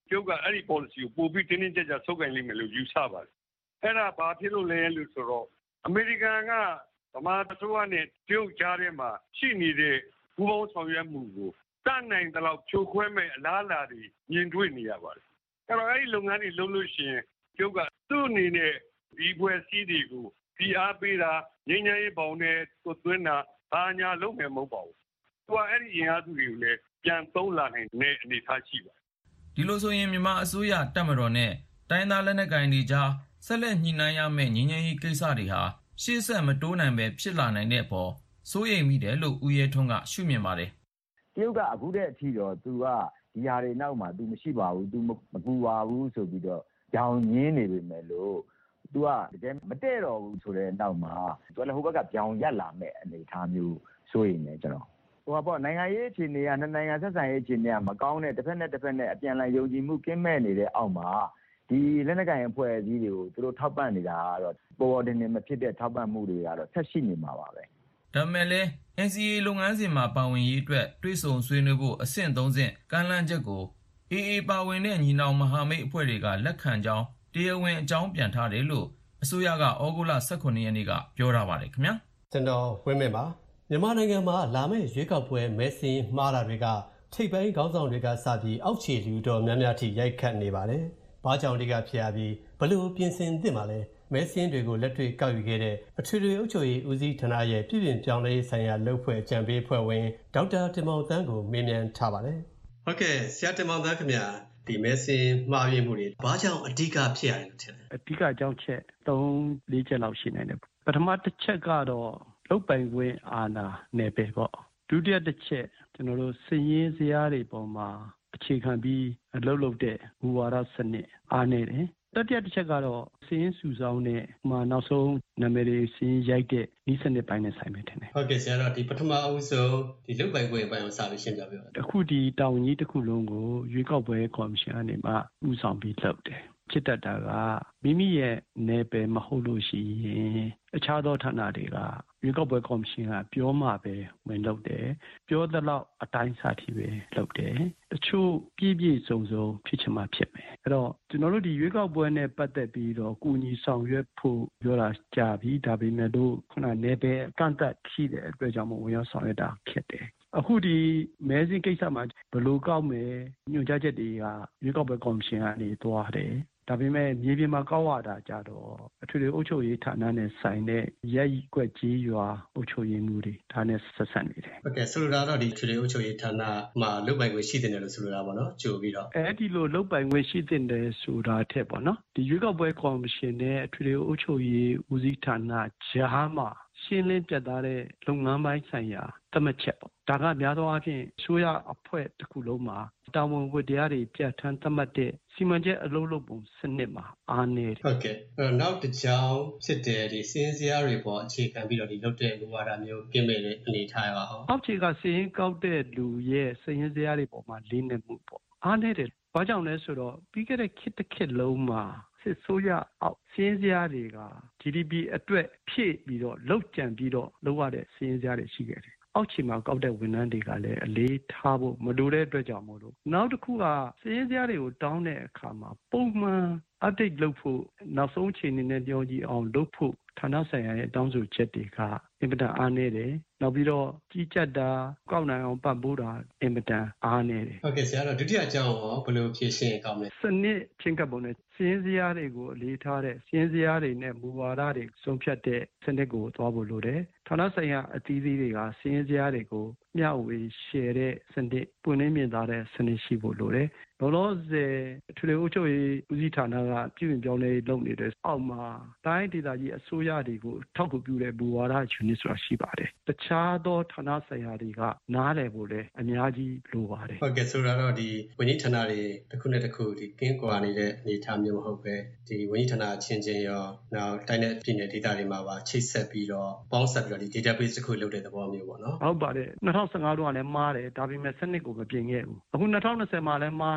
ကျုပ်ကအဲ့ဒီ policy ကိုပို့ပြီးတင်းတင်းကြပ်ကြပ်ဆုပ်ကိုင်လိမ့်မယ်လို့ယူဆပါတယ်အဲ့ဒါဘာဖြစ်လို့လဲလို့ဆိုတော့အမေရိကန်ကဗမာအစိုးရနဲ့တရုတ်ကြားထဲမှာရှိနေတဲ့ပူးပေါင်းဆောင်ရွက်မှုကိုတတ်နိုင်တဲ့လောက်ဖြိုခွဲမဲ့အလားအလာတွေမြင်တွေ့နေရပါတယ်အဲ့တော့အဲ့ဒီလုပ်ငန်းတွေလုပ်လို့ရှိရင်ကျုပ်ကသူ့အနေနဲ့ဒီဘွယ်စီးတွေကိုဒီအားပေးတာငြိမ်းချမ်းရေးပေါင်းနဲ့သွင်းတာဘာညာလုပ်မယ်မဟုတ်ပါဘူးသူကအဲ့ဒီအင်အားစုတွေကိုလည်းပြန်သုံးလာနိုင်တဲ့အနေအထားရှိပါတယ်ဒီလိုဆိုရင်မြန်မာအစိုးရတပ်မတော်နဲ့တိုင်းသားလက်နက်ကိုင်တွေကြားဆက်လက်ညှိနှိုင်းရမယ့်ငြိမ်းချမ်းရေးကိစ္စတွေဟာရှေ့ဆက်မတိုးနိုင်ပဲဖြစ်လာနိုင်တဲ့အပေါ်စိုးရိမ်မိတယ်လို့ဦးရဲထွန်းကရှုမြင်ပါတယ်တရုတ်ကအခုတဲ့အထိတော့သူကဒီဟာတွေနောက်မှာသူမရှိပါဘူးသူမကူပါဘူးဆိုပြီးတော့ကြောင်ညင်းနေပေမဲ့လို့သူကတကယ်မတည့်တော့ဘူးဆိုတဲ့နောက်မှာသူလည်းဟိုဘက်ကကြောင်ရက်လာမဲ့အနေအထားမျိုးစိုးရိမ်နေကျွန်တော်ဟိုပေါ့နိုင်ငံရေးအခြေအနေကနှစ်နိုင်ငံဆက်ဆံရေးအခြေအနေကမကောင်းတဲ့တစ်ဖက်နဲ့အပြန်အလှန်ယုံကြည်မှုကင်းမဲ့နေတဲ့အောက်မှာဒီလက်နက်ကိုင်အဖွဲ့အစည်းတွေကိုသူတို့ထောက်ပံ့နေတာကတော့ပေါ်တင်နေမဖြစ်တဲ့ထောက်ပံ့မှုတွေကတော့ဆက်ရှိနေမှာပါပဲဒါမဲ့လည်း NCA လုပ်ငန်းစဉ်မှာပါဝင်ရေးအတွက်တွဲဆုံဆွေးနွေးဖို့အဆင့်3ဆင့်ကမ်းလှမ်းချက်ကို AA ပါဝင်တဲ့ညီနောင်မဟာမိတ်အဖွဲ့တွေကလက်ခံကြောင်းတရားဝင်အကြောင်းပြန်ထားတယ်လို့အစိုးရကဩဂုတ်လ 18 ရက်နေ့ကပြောထားပါတယ်ခင်ဗျာကျွန်တော်ဝင်းမြင့်ပါမြန်မာနိုင်ငံမှာလာမယ့်ရွေးကောက်ပွဲမဲစင်းမှားတာတွေကထိပ်ပိုင်းခေါင်းဆောင်တွေကစပြီးအောက်ခြေလူတော်များများထိရိုက်ခတ်နေပါတယ်။ဘာကြောင့်ဒီကဖြစ်ရပြီးဘလို့ပြင်ဆင်သင့်ပါလဲမဲစင်းတွေကိုလက်တွေ့ကောက်ယူခဲ့တဲ့အထွေထွေအုပ်ချုပ်ရေးဦးစီးဌာနရဲ့ပြည်ပြင်ပြောင်းလဲဆိုင်ရာလုပ်ဖွဲ့အကြံပေးဖွဲ့ဝင်ဒေါက်တာတင်မောင်သန်းကိုမေးမြန်းထားပါတယ်။ဟုတ်ကဲ့ဆရာတင်မောင်သန်းခင်ဗျာဒီမဲစင်းမှားယွင်းမှုတွေဘာကြောင့်အဓိကဖြစ်ရတယ်လို့ထင်လဲ။အဓိကအကြောင်းချက်3-4ချက်လောက်ရှိနိုင်တယ်။ပထမတစ်ချက်ကတော့လုတ်ပိုင်ခွင့်အာဏာနယ်ပယ်ပေါ့ဒုတိယတစ်ချက်ကျွန်တော်တို့စည်ရင်းစရာတွေပေါ်မှာအခြေခံပြီးအလုပ်တဲ့မူဝါဒစနစ်အားနေတယ်တတိယတစ်ချက်ကတော့စည်ရင်းစုဆောင်တဲ့နောက်ဆုံးနာမည်တွေစည်ရင်းရိုက်တဲ့ဤစနစ်ပိုင်းနဲ့ဆိုင်မယ်ထင်တယ်ဟုတ်ကဲ့ဆရာတော့ဒီပထမအဦးဆုံးဒီလုတ်ပိုင်ခွင့်ပိုင်းကိုစပြီးရှင်းပြပေးပါအခုဒီတာဝန်ကြီးတစ်ခုလုံးကိုရွေးကောက်ပွဲကော်မရှင်အနေမှဦးဆောင်ပြီးလုပ်တယ်ဖြစ်တတ်တာကမိမိရဲ့နယ်ပယ်မဟုတ်လို့ရှိရင်အခြားသောဌာနတွေကရွေးကောက်ပွဲကော်မရှင်ကပြောမှပဲဝင်လုပ်တယ်ပြောသလောက်အတိုင်းစာထိပဲလုပ်တယ်တချို့ပြည့်စုံဖြစ်ချင်မှဖြစ်မယ်အဲ့တော့ကျွန်တော်တို့ဒီရွေးကောက်ပွဲနဲ့ပတ်သက်ပြီးတော့ကုညီဆောင်ရွက်ဖို့ပြောတာကြာပြီဒါပေမဲ့လို့ခုနနယ်ပယ်အကန့်အသတ်ရှိတဲ့အတွက်ကြောင့်ဝင်ရောက်ဆောင်ရွက်တာဖြစ်တယ်အခုဒီမဲစင်းကိစ္စမှာဘယ်လိုကောက်မယ်ညွှန်ကြားချက်တွေကရွေးကောက်ပွဲကော်မရှင်ကနေသွားတယ်ဒါပေမဲ့မြေပြင်မှာကောက်ရတာကြတော့အထွေထွေအုပ်ချုပ်ရေးဌာနနဲ့ဆိုင်တဲ့ရက်ကွက်ကြီးရွာအုပ်ချုပ်ရေးမှုတွေဒါနဲ့ဆက်ဆက်နေတယ်ဟုတ်ကဲ့ဆိုလိုတာတော့ဒီအထွေထွေအုပ်ချုပ်ရေးဌာနမှာလုပ်ပိုင်ခွင့်ရှိတဲ့တယ်လို့ဆိုလိုတာပေါ့နော်ကြိုပြီးတော့အဲဒီလိုလုပ်ပိုင်ခွင့်ရှိတဲ့တယ်ဆိုတာထက်ပေါ့နော်ဒီရွေးကောက်ပွဲကော်မရှင်နဲ့အထွေထွေအုပ်ချုပ်ရေးဦးစီးဌာနကြားမှာရှင်းလင်းပြတ်သားတဲ့လုပ်ငန်းပိုင်းဆိုင်ရာသတ်မှတ်ချက်ပေါ့ဒါကများသောအားဖြင့်ဆိုရအဖွဲ့တစ်ခုလုံးမှာတာဝန်ဝတ္တရားတွေပြဋ္ဌာန်းသတ်မှတ်တဲ့စီမံချက်အလုပ်လုပ်ပုံစနစ်မှာအားနည်းတယ်ဟုတ်ကဲ့နောက်တစ်ကြောင်းဖြစ်တဲ့ဒီစင်းစရာတွေပေါ်အခြေခံပြီးတော့ဒီလုပ်တဲ့မူဝါဒမျိုးပြင်မဲ့တဲ့အနေထားရအောင်အောက်ခြေကစင်းကောက်တဲ့လူရဲ့စင်းစရာတွေပေါ်မှာလေးနေမှုပေါ့အားနည်းတယ်ဘာကြောင့်လဲဆိုတော့ပြီးခဲ့တဲ့ခေတ်လုံးမှာစစ်ဆိုးရအောက်စင်းစရာတွေက GDP အတွက်ဖြည့်ပြီးတော့လောက်ကြံပြီးတော့လောက်ရတဲ့စင်းစရာတွေရှိခဲ့တယ်အောက်ခြေမှာကောက်တဲ့ဝန်ထမ်းတွေကလည်းအလေးထားဖို့မလိုတဲ့အတွက်ကြောင့်မို့လို့နောက်တစ်ခုကစည်ရင်းစရာတွေကိုတောင်းတဲ့အခါမှာပုံမှန် update လုပ်ဖို့နောက်ဆုံးအခြေအနေနဲ့ပြောကြည့်အောင်လုပ်ဖို့ဌာနဆိုင်ရာရဲ့တောင်းဆိုချက်တွေကအင်မတန်အားနည်းတယ်နောက်ပြီးတော့ကြီးကြပ်တာကောက်နိုင်အောင်ပတ်ပိုးတာအင်မတန်အားနည်းတယ်ဟုတ်ကဲ့ဆရာတော့ဒုတိယအကြောင်းရောဘယ်လိုဖြေရှင်းကောင်းလဲစနစ်ချင်းကပ်ပုံနဲ့စည်ရင်းစရာတွေကိုအလေးထားတဲ့စည်ရင်းစရာတွေနဲ့မူဝါဒတွေဆုံးဖြတ်တဲ့စနစ်ကိုသွားဖို့လိုတယ်ဌာနဆိုင်ရာအသီးသီးတွေကစည်ရင်းစရာတွေကိုမျှဝေ share တဲ့စနစ်ပွင့်လင်းမြင်သာတဲ့စနစ်ရှိဖို့လိုတယ်လောလောဆယ်အထွေထွေအုပ်ချုပ်ရေးဦးစီးဌာနကပြည်ပြင်ပြောင်းလဲလုပ်နေတဲ့အောက်မှာတိုင်းဒေသကြီးအစိုးရတွေကိုထောက်ကူပြုတဲ့ဘူဝါဒယူနစ်ဆိုတာရှိပါတယ်တခြားသောဌာနဆိုင်ရာတွေကနားလည်ဖို့လည်းအများကြီးလိုပါတယ်ဟုတ်ကဲ့ဆိုတော့ဒီဝန်ကြီးဌာနတွေတစ်ခုနဲ့တစ်ခုဒီကင်းကွာနေတဲ့အနေအထားမျိုးမဟုတ်ပဲဒီဝန်ကြီးဌာနချင်းချင်းရောနောက်တိုင်းနဲ့ပြည်နယ်ဒေသတွေမှာပါချိတ်ဆက်ပြီးတော့ပေါင်းဆက်ပြီးတော့ဒီ database တစ်ခုလုပ်တဲ့သဘောမျိုးပေါ့နော်ဟုတ်ပါတယ်2015တုန်းကလည်းမားတယ်ဒါပေမဲ့စနစ်ကိုမပြင်ခဲ့ဘူးအခု2020မှာလည်းမားတယ်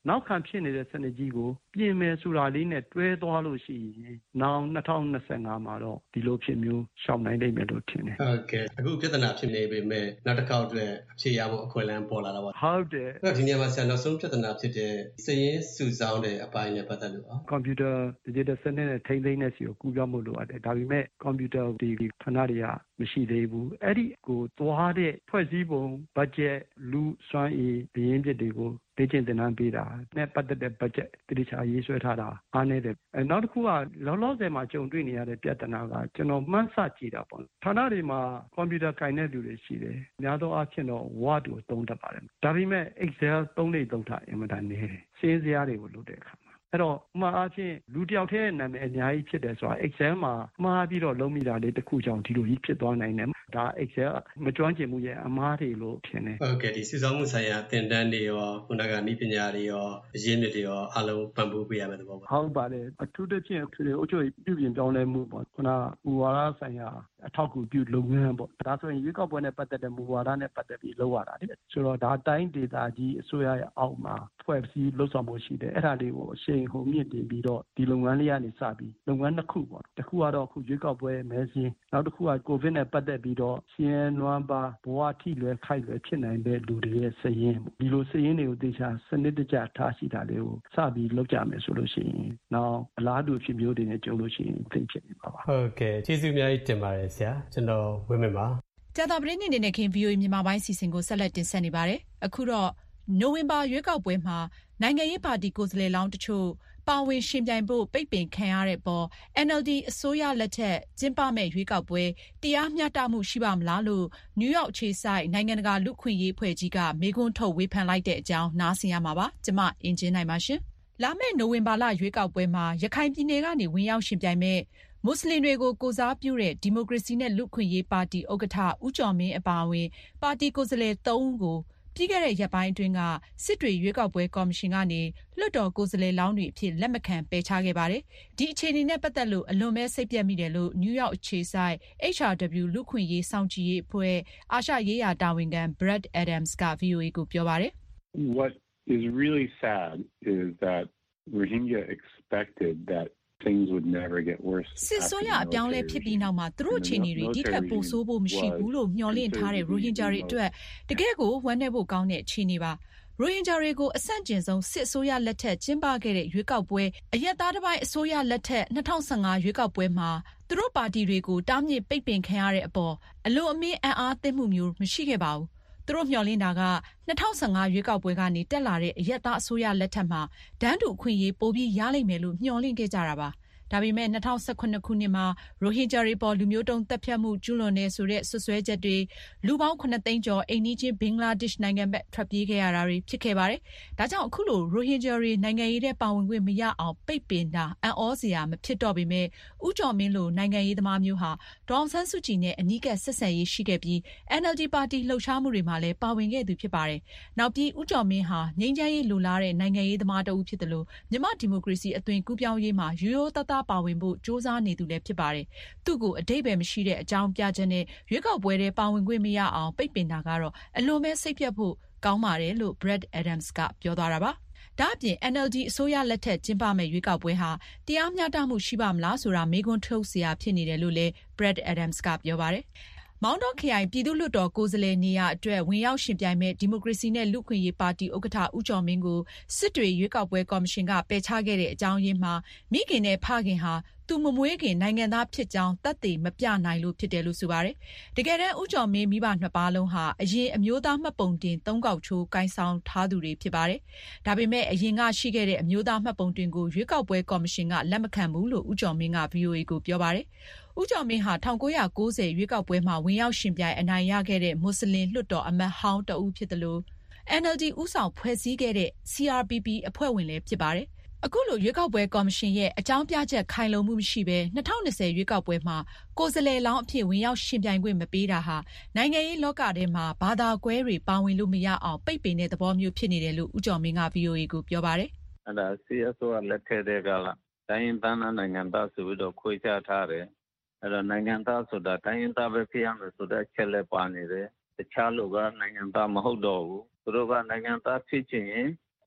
နောက်ခံဖြစ်နေတဲ့စနစ်ကြီးကိုပြင်မယ်ဆိုတာလေးနဲ့တွဲသွားလို့ရှိရင်နောက်2025မှာတော့ဒီလိုဖြစ်မျိုးရှောင်နိုင်နိုင်မယ်လို့ထင်တယ်ဟုတ်ကဲ့အခုပြဿနာဖြစ်နေပေမဲ့နောက်တစ်ခေါက်အတွက်အဖြေရဖို့အခွင့်အလမ်းပေါ်လာတာပါဟုတ်တယ်ဒီနေရာမှာဆရာနောက်ဆုံးပြဿနာဖြစ်တဲ့စည်ရင်းစုဆောင်းတဲ့အပိုင်းနဲ့ပတ်သက်လို့ကွန်ပျူတာဒီဂျစ်တယ်စနစ်နဲ့ထိန်းသိမ်းတဲ့စီကိုကူးပြောင်းမှုလိုအပ်တယ်ဒါပေမဲ့ကွန်ပျူတာဒီဌာနတွေကမရှိသေးဘူးအဲ့ဒီကိုသွားတဲ့ဖွဲ့စည်းပုံဘတ်ဂျက်လူစွမ်းအင်အရင်းမြစ်တွေကိုလေ့ကျင့်သင်တန်းပေးတာနဲ့ပတ်သက်တဲ့ဘတ်ဂျက်တိကျရေးဆွဲထားတာအားနည်းတယ်နောက်တစ်ခုကလောလောဆယ်မှာကြုံတွေ့နေရတဲ့ပြဿနာကကျွန်တော်မှန်းဆကြည့်တာပေါ့ဌာနတွေမှာကွန်ပျူတာကင်တဲ့လူတွေရှိတယ်များသောအားဖြင့်တော့ Word ကိုသုံးတတ်ပါတယ်ဒါပေမဲ့ Excel သုံးထားအင်မတန်နည်းတယ်ရှင်းစရာတွေကိုလုပ်တဲ့အခါအဲ့တော့မှားအားဖြင့်လူတယောက်တည်းနာမည်အများကြီးဖြစ်တယ်ဆိုတာ Excel မှာမှားပြီးတော့လုံးမိတာလေးတစ်ခုကြောင့်ဒီလိုကြီးဖြစ်သွားနိုင်တယ်ဒါ Excel မကျွမ်းကျင်မှုရဲ့အမားတွေလို့ထင်တယ်ဟုတ်ကဲ့ဒီစုဆောင်းမှုဆိုင်ရာသင်တန်းတွေရောခုနကနည်းပညာတွေရောအရင်းတွေရောအလုံးပံ့ပိုးပေးရမယ်သဘောပါဟုတ်ပါတယ်အထူးသဖြင့်အုပ်ချုပ်ပြုပြင်ပြောင်းလဲမှုပေါ့ခုနမူဝါဒဆိုင်ရာအထောက်အကူပြုလုပ်ငန်းပေါ့ဒါဆိုရင်ရွေးကောက်ပွဲနဲ့ပတ်သက်တဲ့မူဝါဒနဲ့ပတ်သက်ပြီးလုပ်ရတာလေဆိုတော့ဒါတိုင်းဒေသကြီးအစိုးရရဲ့အောက်မှာဖွဲ့စည်းလှုပ်ဆောင်မှုရှိတယ်အဲ့ဒါလေးကိုအရှိန်ဟုန်မြင့်တင်ပြီးတော့ဒီလုပ်ငန်းလေးကနေစပြီးလုပ်ငန်းတစ်ခုပေါ့တစ်ခုကတော့အခုရွေးကောက်ပွဲမဲစင်းနောက်တစ်ခုကကိုဗစ်နဲ့ပတ်သက်ပြီးတော့ရှင်းနွမ်းပါဘဝထိလွယ်ခိုက်လွယ်ဖြစ်နိုင်တဲ့လူတွေရဲ့စည်ရင်းဒီလိုစည်ရင်းတွေကိုတေချာစနစ်တကျထားရှိတာလေးကိုစပြီးလုပ်ကြမယ်ဆိုလို့ရှိရင်နောက်အလားတူဖြစ်မျိုးတွေနဲ့ကြုံလို့ရှိရင်သိဖြစ်နေပါပါဟုတ်ကဲ့ကျေးဇူးအများကြီးတင်ပါတယ်ဆရာကျွန်တော်ဝင်းမင်းပါကြာသပတေးနေ့နဲ့ခင် VOA မြန်မာပိုင်းစီစဉ်ကိုဆက်လက်တင်ဆက်နေပါတယ်အခုတော့နိုဝင်ဘာရွေးကောက်ပွဲမှာနိုင်ငံရေးပါတီကိုယ်စားလှယ်လောင်းတချို့ပါဝင်ရှင်ပြိုင်ဖို့ပိတ်ပင်ခံရတဲ့ပေါ် NLD အစိုးရလက်ထက်ကျင်းပမဲ့ရွေးကောက်ပွဲတရားမျှတမှုရှိပါမလားလို့နယူးယောက်အခြေစိုက်နိုင်ငံတကာလူ့ခွင့်ရေးအဖွဲ့ကြီးကမေးခွန်းထုတ်ဝေဖန်လိုက်တဲ့အကြောင်းနားဆင်ရမှာပါ။ကျွန်မအင်ဂျင်နိုင်ပါရှင်။လာမယ့်နိုဝင်ဘာလရွေးကောက်ပွဲမှာရခိုင်ပြည်နယ်ကနေဝင်ရောက်ရှင်ပြိုင်မဲ့မွတ်စလင်တွေကိုကိုယ်စားပြုတဲ့ဒီမိုကရေစီနဲ့လူ့ခွင့်ရေးပါတီဥက္ကဋ္ဌဦးကျော်မင်းအပါအဝင်ပါတီကိုယ်စားလှယ်3ဦးကိုပြီးခဲ့တဲ့ရက်ပိုင်းအတွင်းကစစ်တွေရွေးကောက်ပွဲကော်မရှင်ကနေလွှတ်တော်ကိုယ်စားလှယ်လောင်းတွေအဖြစ်လက်မခံပယ်ချခဲ့ပါတယ်။ဒီအခြေအနေနဲ့ပတ်သက်လို့အလွန်ပဲစိတ်ပျက်မိတယ်လို့နယူးယောက်အခြေစိုက် HRW လူ့ခွင့်ရေးစောင့်ကြည့်ရေးအဖွဲ့အာရှရေးရာတာဝန်ခံ Brad Adams က VOA ကိုပြောပါတယ်။ What is really sad is that Rohingya expected that things would never get worse စစ်ဆိုးရအပြောင်းလဲဖြစ်ပြီးနောက်မှာသူတို့အခြေအနေတွေဒီထက်ပိုဆိုးဖို့မရှိဘူးလို့မျှော်လင့်ထားတဲ့ရိုဟင်ဂျာတွေအတွက်တကယ့်ကိုဝမ်းနည်းဖို့ကောင်းတဲ့အခြေအနေပါရိုဟင်ဂျာတွေကိုအဆန့်ကျင်ဆုံးစစ်အစိုးရလက်ထက်ကျင်းပခဲ့တဲ့ရွေးကောက်ပွဲအရက်သားတစ်ပိုင်းအစိုးရလက်ထက်2015ရွေးကောက်ပွဲမှာသူတို့ပါတီတွေကိုတားမြစ်ပိတ်ပင်ခံရတဲ့အပေါ်အလိုအမင်းအံ့အားသင့်မှုမျိုးမရှိခဲ့ပါဘူးသူတို့မျှော်လင့်တာက2015ရွေးကောက်ပွဲကနေတက်လာတဲ့အရက်သားအစိုးရလက်ထက်မှာဒန်းတူအခွင့်အရေးပိုပြီးရလိမ့်မယ်လို့မျှော်လင့်ခဲ့ကြတာပါဒါပေမဲ့2018ခုနှစ်မှာရိုဟင်ဂျာတွေပေါ်လူမျိုးတုံးတပ်ဖြတ်မှုကျူးလွန်နေဆိုတဲ့ဆွဆွဲချက်တွေလူပေါင်း9သိန်းကျော်အိမ်နီးချင်းဘင်္ဂလားဒေ့ရှ်နိုင်ငံဘက်ထွက်ပြေးခဲ့ရတာတွေဖြစ်ခဲ့ပါတယ်။ဒါကြောင့်အခုလိုရိုဟင်ဂျာတွေနိုင်ငံရေးထဲပါဝင်ခွင့်မရအောင်ပိတ်ပင်တာအံ့ဩစရာမဖြစ်တော့ပေမဲ့ဦးကျော်မင်းလိုနိုင်ငံရေးသမားမျိုးဟာဒေါအောင်ဆန်းစုကြည်နဲ့အနီးကပ်ဆက်ဆံရေးရှိခဲ့ပြီး NLD ပါတီလှုပ်ရှားမှုတွေမှာလည်းပါဝင်ခဲ့သူဖြစ်ပါတယ်။နောက်ပြီးဦးကျော်မင်းဟာငြိမ်းချမ်းရေးလိုလားတဲ့နိုင်ငံရေးသမားတဦးဖြစ်တယ်လို့မြန်မာဒီမိုကရေစီအသွင်ကူးပြောင်းရေးမှာရိုးရိုးသားသားပါဝင်ဖို့စ조사နေသူလည်းဖြစ်ပါတယ်။သူ့ကိုအတိတ်ပဲမရှိတဲ့အကြောင်းပြချက်နဲ့ရွေးကောက်ပွဲထဲပါဝင်ခွင့်မရအောင်ပိတ်ပင်တာကတော့အလွန်ပဲစိတ်ပြတ်ဖို့ကောင်းပါတယ်လို့ Brad Adams ကပြောသွားတာပါ။ဒါ့အပြင် NLD အစိုးရလက်ထက်ကျင်းပမဲ့ရွေးကောက်ပွဲဟာတရားမျှတမှုရှိပါမလားဆိုတာမေးခွန်းထုတ်စရာဖြစ်နေတယ်လို့လည်း Brad Adams ကပြောပါတယ်။မောင်တောခရိုင်ပြည်သူ့လွှတ်တော်ကိုယ်စားလှယ်နေရာအတွက်ဝင်ရောက်ရှင်ပြိုင်မဲ့ဒီမိုကရေစီနဲ့လူ့ခွင့်ရေးပါတီဥက္ကဋ္ဌဦးကျော်မင်းကိုစစ်တွေရွေးကောက်ပွဲကော်မရှင်ကပယ်ချခဲ့တဲ့အကြောင်းရင်းမှာမိခင်နဲ့ဖခင်ဟာသူမမွေးခင်နိုင်ငံသားဖြစ်ကြောင်းသက်သေမပြနိုင်လို့ဖြစ်တယ်လို့ဆိုပါတယ်။တကယ်တမ်းဦးကျော်မင်းမိဘနှစ်ပါးလုံးဟာအရင်အမျိုးသားမှတ်ပုံတင်3កောက်ချိုးကိုင်ဆောင်ထားသူတွေဖြစ်ပါတယ်။ဒါပေမဲ့အရင်ကရှိခဲ့တဲ့အမျိုးသားမှတ်ပုံတင်ကိုရွေးကောက်ပွဲကော်မရှင်ကလက်မခံဘူးလို့ဦးကျော်မင်းက VOA ကိုပြောပါတယ်။ဦးကျော်မင်းဟာ1990ရွေးကောက်ပွဲမှာဝင်ရောက်ရှင်ပြိုင်အနိုင်ရခဲ့တဲ့မွတ်စလင်လွှတ်တော်အမတ်ဟောင်းတဦးဖြစ်တယ်လို့ NLD ဦးဆောင်ဖွဲ့စည်းခဲ့တဲ့ CRPP အဖွဲ့ဝင်လည်းဖြစ်ပါတယ်။အခုလိုရွေးကောက်ပွဲကော်မရှင်ရဲ့အကြောင်းပြချက်ခိုင်လုံမှုမရှိဘဲ2020ရွေးကောက်ပွဲမှာကိုယ်စားလှယ်လောင်းအဖြစ်ဝင်ရောက်ရှင်ပြိုင်ခွင့်မပေးတာဟာနိုင်ငံရေးလောကထဲမှာဘာသာကွဲတွေပါဝင်လို့မရအောင်ပိတ်ပင်တဲ့သဘောမျိုးဖြစ်နေတယ်လို့ဦးကျော်မင်းက VOA ကိုပြောပါတယ်။အဲ့ဒါ CSO ကလက်ထက်တဲ့ကလာတိုင်းရင်းသားနိုင်ငံသားဆိုပြီးတော့ခွဲခြားထားတယ်။အဲ့တော့နိုင်ငံသားဆိုတာတိုင်းရင်းသားပဲဖြစ်ရမယ်ဆိုတဲ့အချက်လက်ပါနေတယ်။တခြားလူကနိုင်ငံသားမဟုတ်တော့ဘူး။သူတို့ကနိုင်ငံသားဖြစ်ချင်ရင်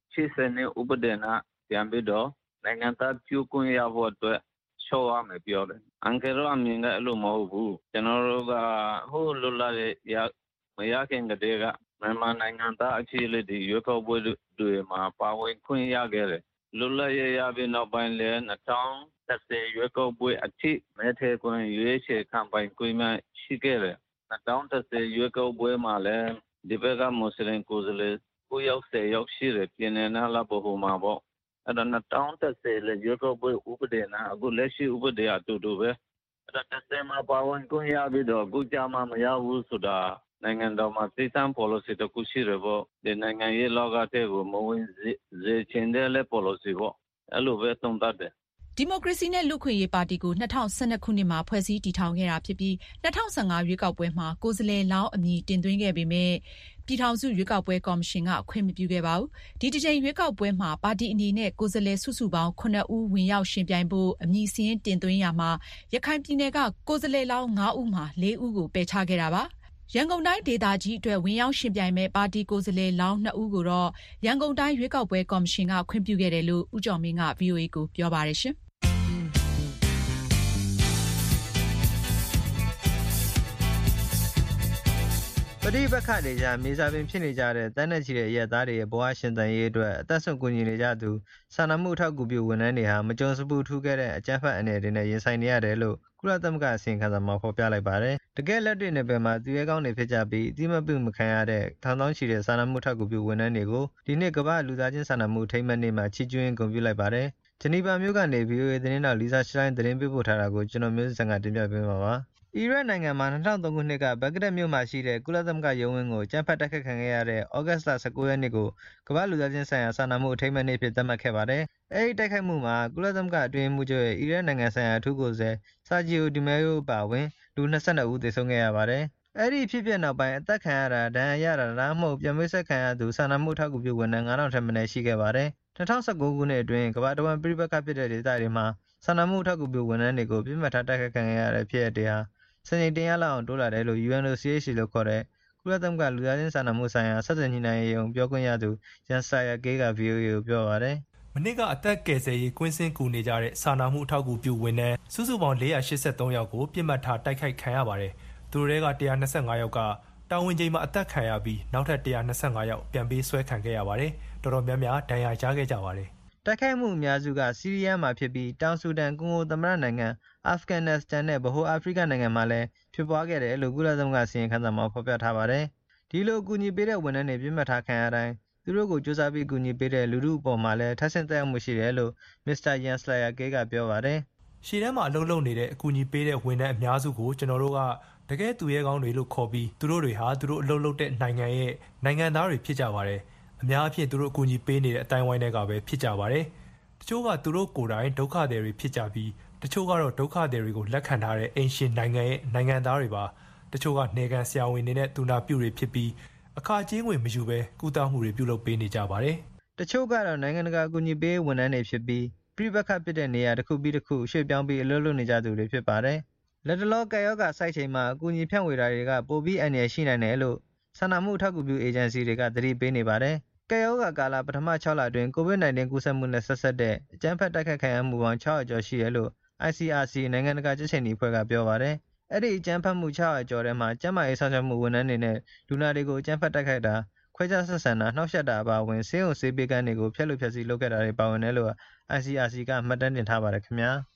80နှစ်ဥပဒေနဲ့ပြန်ပြီးတော့နိုင်ငံသားပြုခွင့်ရဖို့အတွက်လျှော့ရမယ်ပြောတယ်အန်ကယ်တော့အမြင်ကအဲ့လိုမဟုတ်ဘူးကျွန်တော်တို့ကဟိုလွတ်လပ်တဲ့မရခင်ကတည်းကမြန်မာနိုင်ငံသားအခြေအနေတွေရွေးကောက်ပွဲတွေမှာပါဝင်ခွင့်ရခဲ့တယ်လွတ်လပ်ရပြီးနောက်ပိုင်းလည်း2010ရွေးကောက်ပွဲအထိမဲထည့်ခွင့်ရွေးချယ်ခံပိုင်ခွင့်ရှိခဲ့တယ်2010ရွေးကောက်ပွဲမှာလည်းဒီဘက်ကမွတ်စလင်ကိုယ်စားလှယ်9ယောက်10ယောက်ရှိတယ်ပြည်နယ်နဲ့လာပေါ်မှာပေါ့အဲ့တော့2010လည်းရွေးကောက်ပွဲဥပဒေနဲ့အခုလက်ရှိဥပဒေအတူတူပဲအဲ့တော့10မှာပါဝင်ခွင့်ရပြီးတော့အခုကြမှာမရဘူးဆိုတာနိုင်ငံတော်မှာစိတ်တမ်း policy တခုရှိတယ်ပေါ့ဒီနိုင်ငံရေးလောကတဲ့ကိုမဝင်စေချင်တဲ့လေ policy ပေါ့အဲ့လိုပဲသုံးသပ်တယ်ဒီမိုကရေစီနဲ့လူ့ခွင့်ရေးပါတီကို2012ခုနှစ်မှာဖွဲ့စည်းတည်ထောင်ခဲ့တာဖြစ်ပြီး2015ရွေးကောက်ပွဲမှာကိုယ်စားလှယ်လောင်းအမည်တင်သွင်းခဲ့ပေမဲ့ပြည်ထောင်စုရွေးကောက်ပွဲကော်မရှင်ကခွင့်မပြုခဲ့ပါဘူး။ဒီတစ်ကြိမ်ရွေးကောက်ပွဲမှာပါတီအနေနဲ့ကိုယ်စားလှယ်စုစုပေါင်း9ဦးဝင်ရောက်ရှင်ပြိုင်ဖို့အမည်စာရင်းတင်သွင်းရမှာရခိုင်ပြည်နယ်ကကိုယ်စားလှယ်လောင်း9ဦးမှာ4ဦးကိုပယ်ချခဲ့တာပါ။ရန်ကုန်တိုင်းဒေသကြီးအတွက်ဝင်ရောက်ရှင်ပြိုင်မဲ့ပါတီကိုယ်စားလှယ်လောင်း2ဦးကိုတော့ရန်ကုန်တိုင်းရွေးကောက်ပွဲကော်မရှင်ကခွင့်ပြုခဲ့တယ်လို့ဦးကျော်မင်းက VOA ကိုပြောပါတယ်ရှင်။ပဋိပက္ခတွေကြားမြေစာပင်ဖြစ်နေကြတဲ့တန်းနဲ့ချီတဲ့အရက်သားတွေရဲ့ဘဝရှင်သန်ရေးအတွက်အသက်ဆုံးကူညီနေကြသူစာနာမှုအထောက်အကူပြုဝန်ထမ်းတွေဟာမကြုံစဖူးထူးခဲ့တဲ့အကြမ်းဖက်အနေတွေနဲ့ရင်ဆိုင်နေရတယ်လို့ကုလသမဂ္ဂအစီရင်ခံစာမှာဖော်ပြလိုက်ပါတယ်။တကယ်လက်တွေ့နယ်ပယ်မှာသူရဲကောင်းတွေဖြစ်ကြပြီးအတိမပြုမခံရတဲ့ထောင်သောင်းချီတဲ့စာနာမှုအထောက်အကူပြုဝန်ထမ်းတွေကိုဒီနှစ်ကမ္ဘာလူသားချင်းစာနာမှုထိမ်းမှတ်နေ့မှာချီးကျူးရင်းဂုဏ်ပြုလိုက်ပါတယ်။ဂျနီဗာမြို့ကနေ VOA သတင်းတော်လီဆာရှိုင်းသတင်းပေးပို့ထားတာကိုကျွန်တော်မျိုးစံကတင်ပြပေးမှာပါ။အီရတ်နိုင်ငံမှာ2003ခုနှစ်ကဘဂ္ဂဒက်မြို့မှာရှိတဲ့ကုလသမဂ္ဂရုံးဝင်းကိုကြမ်းဖက်တိုက်ခိုက်ခံခဲ့ရတဲ့ဩဂတ်စ်လ19ရက်နေ့ကိုကမ္ဘာလူသားချင်းဆိုင်ရာစာနာမှုအထိမ်းအမှတ်နေ့ဖြစ်သတ်မှတ်ခဲ့ပါတယ်။အဲဒီတိုက်ခိုက်မှုမှာကုလသမဂ္ဂအတွင်းမှုချုပ်ရဲ့အီရတ်နိုင်ငံဆိုင်ရာအထူးကိုယ်စားလှယ်ဆာဂျီယိုဒီမဲယိုပါဝင်လူ22ဦးသေဆုံးခဲ့ရပါတယ်။အဲဒီဖြစ်ပျက်နောက်ပိုင်းအသက်ခံရတာဒဏ်ရာရတာဒါမှမဟုတ်ပြန်ပေးဆက်ခံရသူစာနာမှုထောက်ကူပြုဝန်ထမ်း9000ထက်မနည်းရှိခဲ့ပါတယ်။2019ခုနှစ်အတွင်းကမ္ဘာတဝန်းပြိပက္ခဖြစ်တဲ့ဒေသတွေမှာစာနာမှုထောက်ကူပြုဝန်ထမ်းတွေကိုပြစ်မှတ်ထားတိုက်ခိုက်ခံရတဲ့ဖြစ်ရပ်တွေဟာစံချိန်တင်ရလောက်အောင်တိုးလာတယ်လို့ UNOCHA လို့ခေါ်တဲ့ကုလသမဂ္ဂလူသားချင်းစာနာမှုဆိုင်ရာဆက်သွယ်ညှိနှိုင်းရေးရုံးပြောခွင့်ရသူဂျန်ဆာယာကေးက VOA ကိုပြောပါတယ်။မနေ့ကအသက်ကယ်ဆယ်ရေးကွင်းစင်းကူနေကြတဲ့စာနာမှုအထောက်အကူပြုဝန်ထမ်းစုစုပေါင်း483ယောက်ကိုပြစ်မှတ်ထားတိုက်ခိုက်ခံရပါတယ်။သူတို့တွေက125ယောက်ကတာဝန်ချိန်မှာအသက်ခံရပြီးနောက်ထပ်125ယောက်ပြန်ပေးဆွဲခံခဲ့ရပါတယ်။တော်တော်များများဒဏ်ရာရခဲ့ကြပါတယ်။တိုက်ခိုက်မှုအများစုကဆီးရီးယားမှာဖြစ်ပြီးတောင်ဆူဒန်ကွန်ဂိုသမ္မတနိုင်ငံအာဖဂန်နစ္စတန်နဲ့ဗဟိုအာဖရိကနိုင်ငံမှာလည်းဖြစ်ပွားခဲ့တယ်လို့ကုလသမဂ္ဂစီရင်ခံစာမှာဖော်ပြထားပါတယ်။ဒီလိုအကူအညီပေးတဲ့ဝန်ထမ်းတွေပြစ်မှတ်ထားခံရတိုင်းသူတို့ကိုစ조사ပြီးအကူအညီပေးတဲ့လူထုအပေါ်မှာလည်းထပ်ဆင့်သက်ရောက်မှုရှိတယ်လို့မစ္စတာယန်စလာယာကေးကပြောပါတယ်။ရှေ့တန်းမှာအလုပ်လုပ်နေတဲ့အကူအညီပေးတဲ့ဝန်ထမ်းအများစုကိုကျွန်တော်တို့ကတကယ်သူရဲကောင်းတွေလို့ခေါ်ပြီးသူတို့တွေဟာသူတို့အလုပ်လုပ်တဲ့နိုင်ငံရဲ့နိုင်ငံသားတွေဖြစ်ကြပါတယ်။အများအပြားသူတို့အကူအညီပေးနေတဲ့အတိုင်းဝိုင်းတွေကပဲဖြစ်ကြပါတယ်။တချို့ကသူတို့ကိုယ်တိုင်ဒုက္ခသည်တွေဖြစ်ကြပြီးတချို့ကတော့ဒုက္ခသည်တွေကိုလက်ခံထားတဲ့အိမ်ရှင်နိုင်ငံရဲ့နိုင်ငံသားတွေပါတချို့ကနေကန်ဆရာဝန်တွေနဲ့သူနာပြုတွေဖြစ်ပြီးအခါချင်းငွေမယူဘဲကုသမှုတွေပြုလုပ်ပေးနေကြပါတယ်တချို့ကတော့နိုင်ငံတကာအကူအညီပေးဝန်ထမ်းတွေဖြစ်ပြီးပြိပက္ခဖြစ်တဲ့နေရာတစ်ခုပြီးတစ်ခုရွှေ့ပြောင်းပြီးအလုပ်လုပ်နေကြသူတွေဖြစ်ပါတယ်လက်တလောကရောဂါစိုက်ချိန်မှာအကူအညီဖြန့်ဝေတာတွေကပိုပြီးအန္တရာယ်ရှိနိုင်တယ်လို့စာနာမှုထောက်ကူပြုအေဂျင်စီတွေကသတိပေးနေပါတယ်ကရောဂါကာလပထမ6လအတွင်း COVID-19 ကူးစက်မှုနဲ့ဆက်ဆက်တဲ့အကြမ်းဖက်တိုက်ခိုက်ခံရမှုပေါင်း600ကျော်ရှိတယ်လို့ ICRC နိုင်ငံတကာကြက်ချင်အဖွဲ့ကပြောပါတယ်။အဲ့ဒီအကြမ်းဖက်မှု600ကျော်ထဲမှာကျန်းမာရေးဆောင်ရွက်မှုဝန်ထမ်းတွေနဲ့လူနာတွေကိုအကြမ်းဖက်တိုက်ခိုက်တာခွဲခြားဆက်ဆံတာနှောက်ယှက်တာအပါအဝင်ဆေးရုံဆေးပေးကမ်းတွေကိုဖျက်လို့ဖျက်ဆီးလုပ်ခဲ့တာတွေပါဝင်တယ်လို့ ICRC ကမှတ်တမ်းတင်ထားပါတယ်ခင်ဗျာ။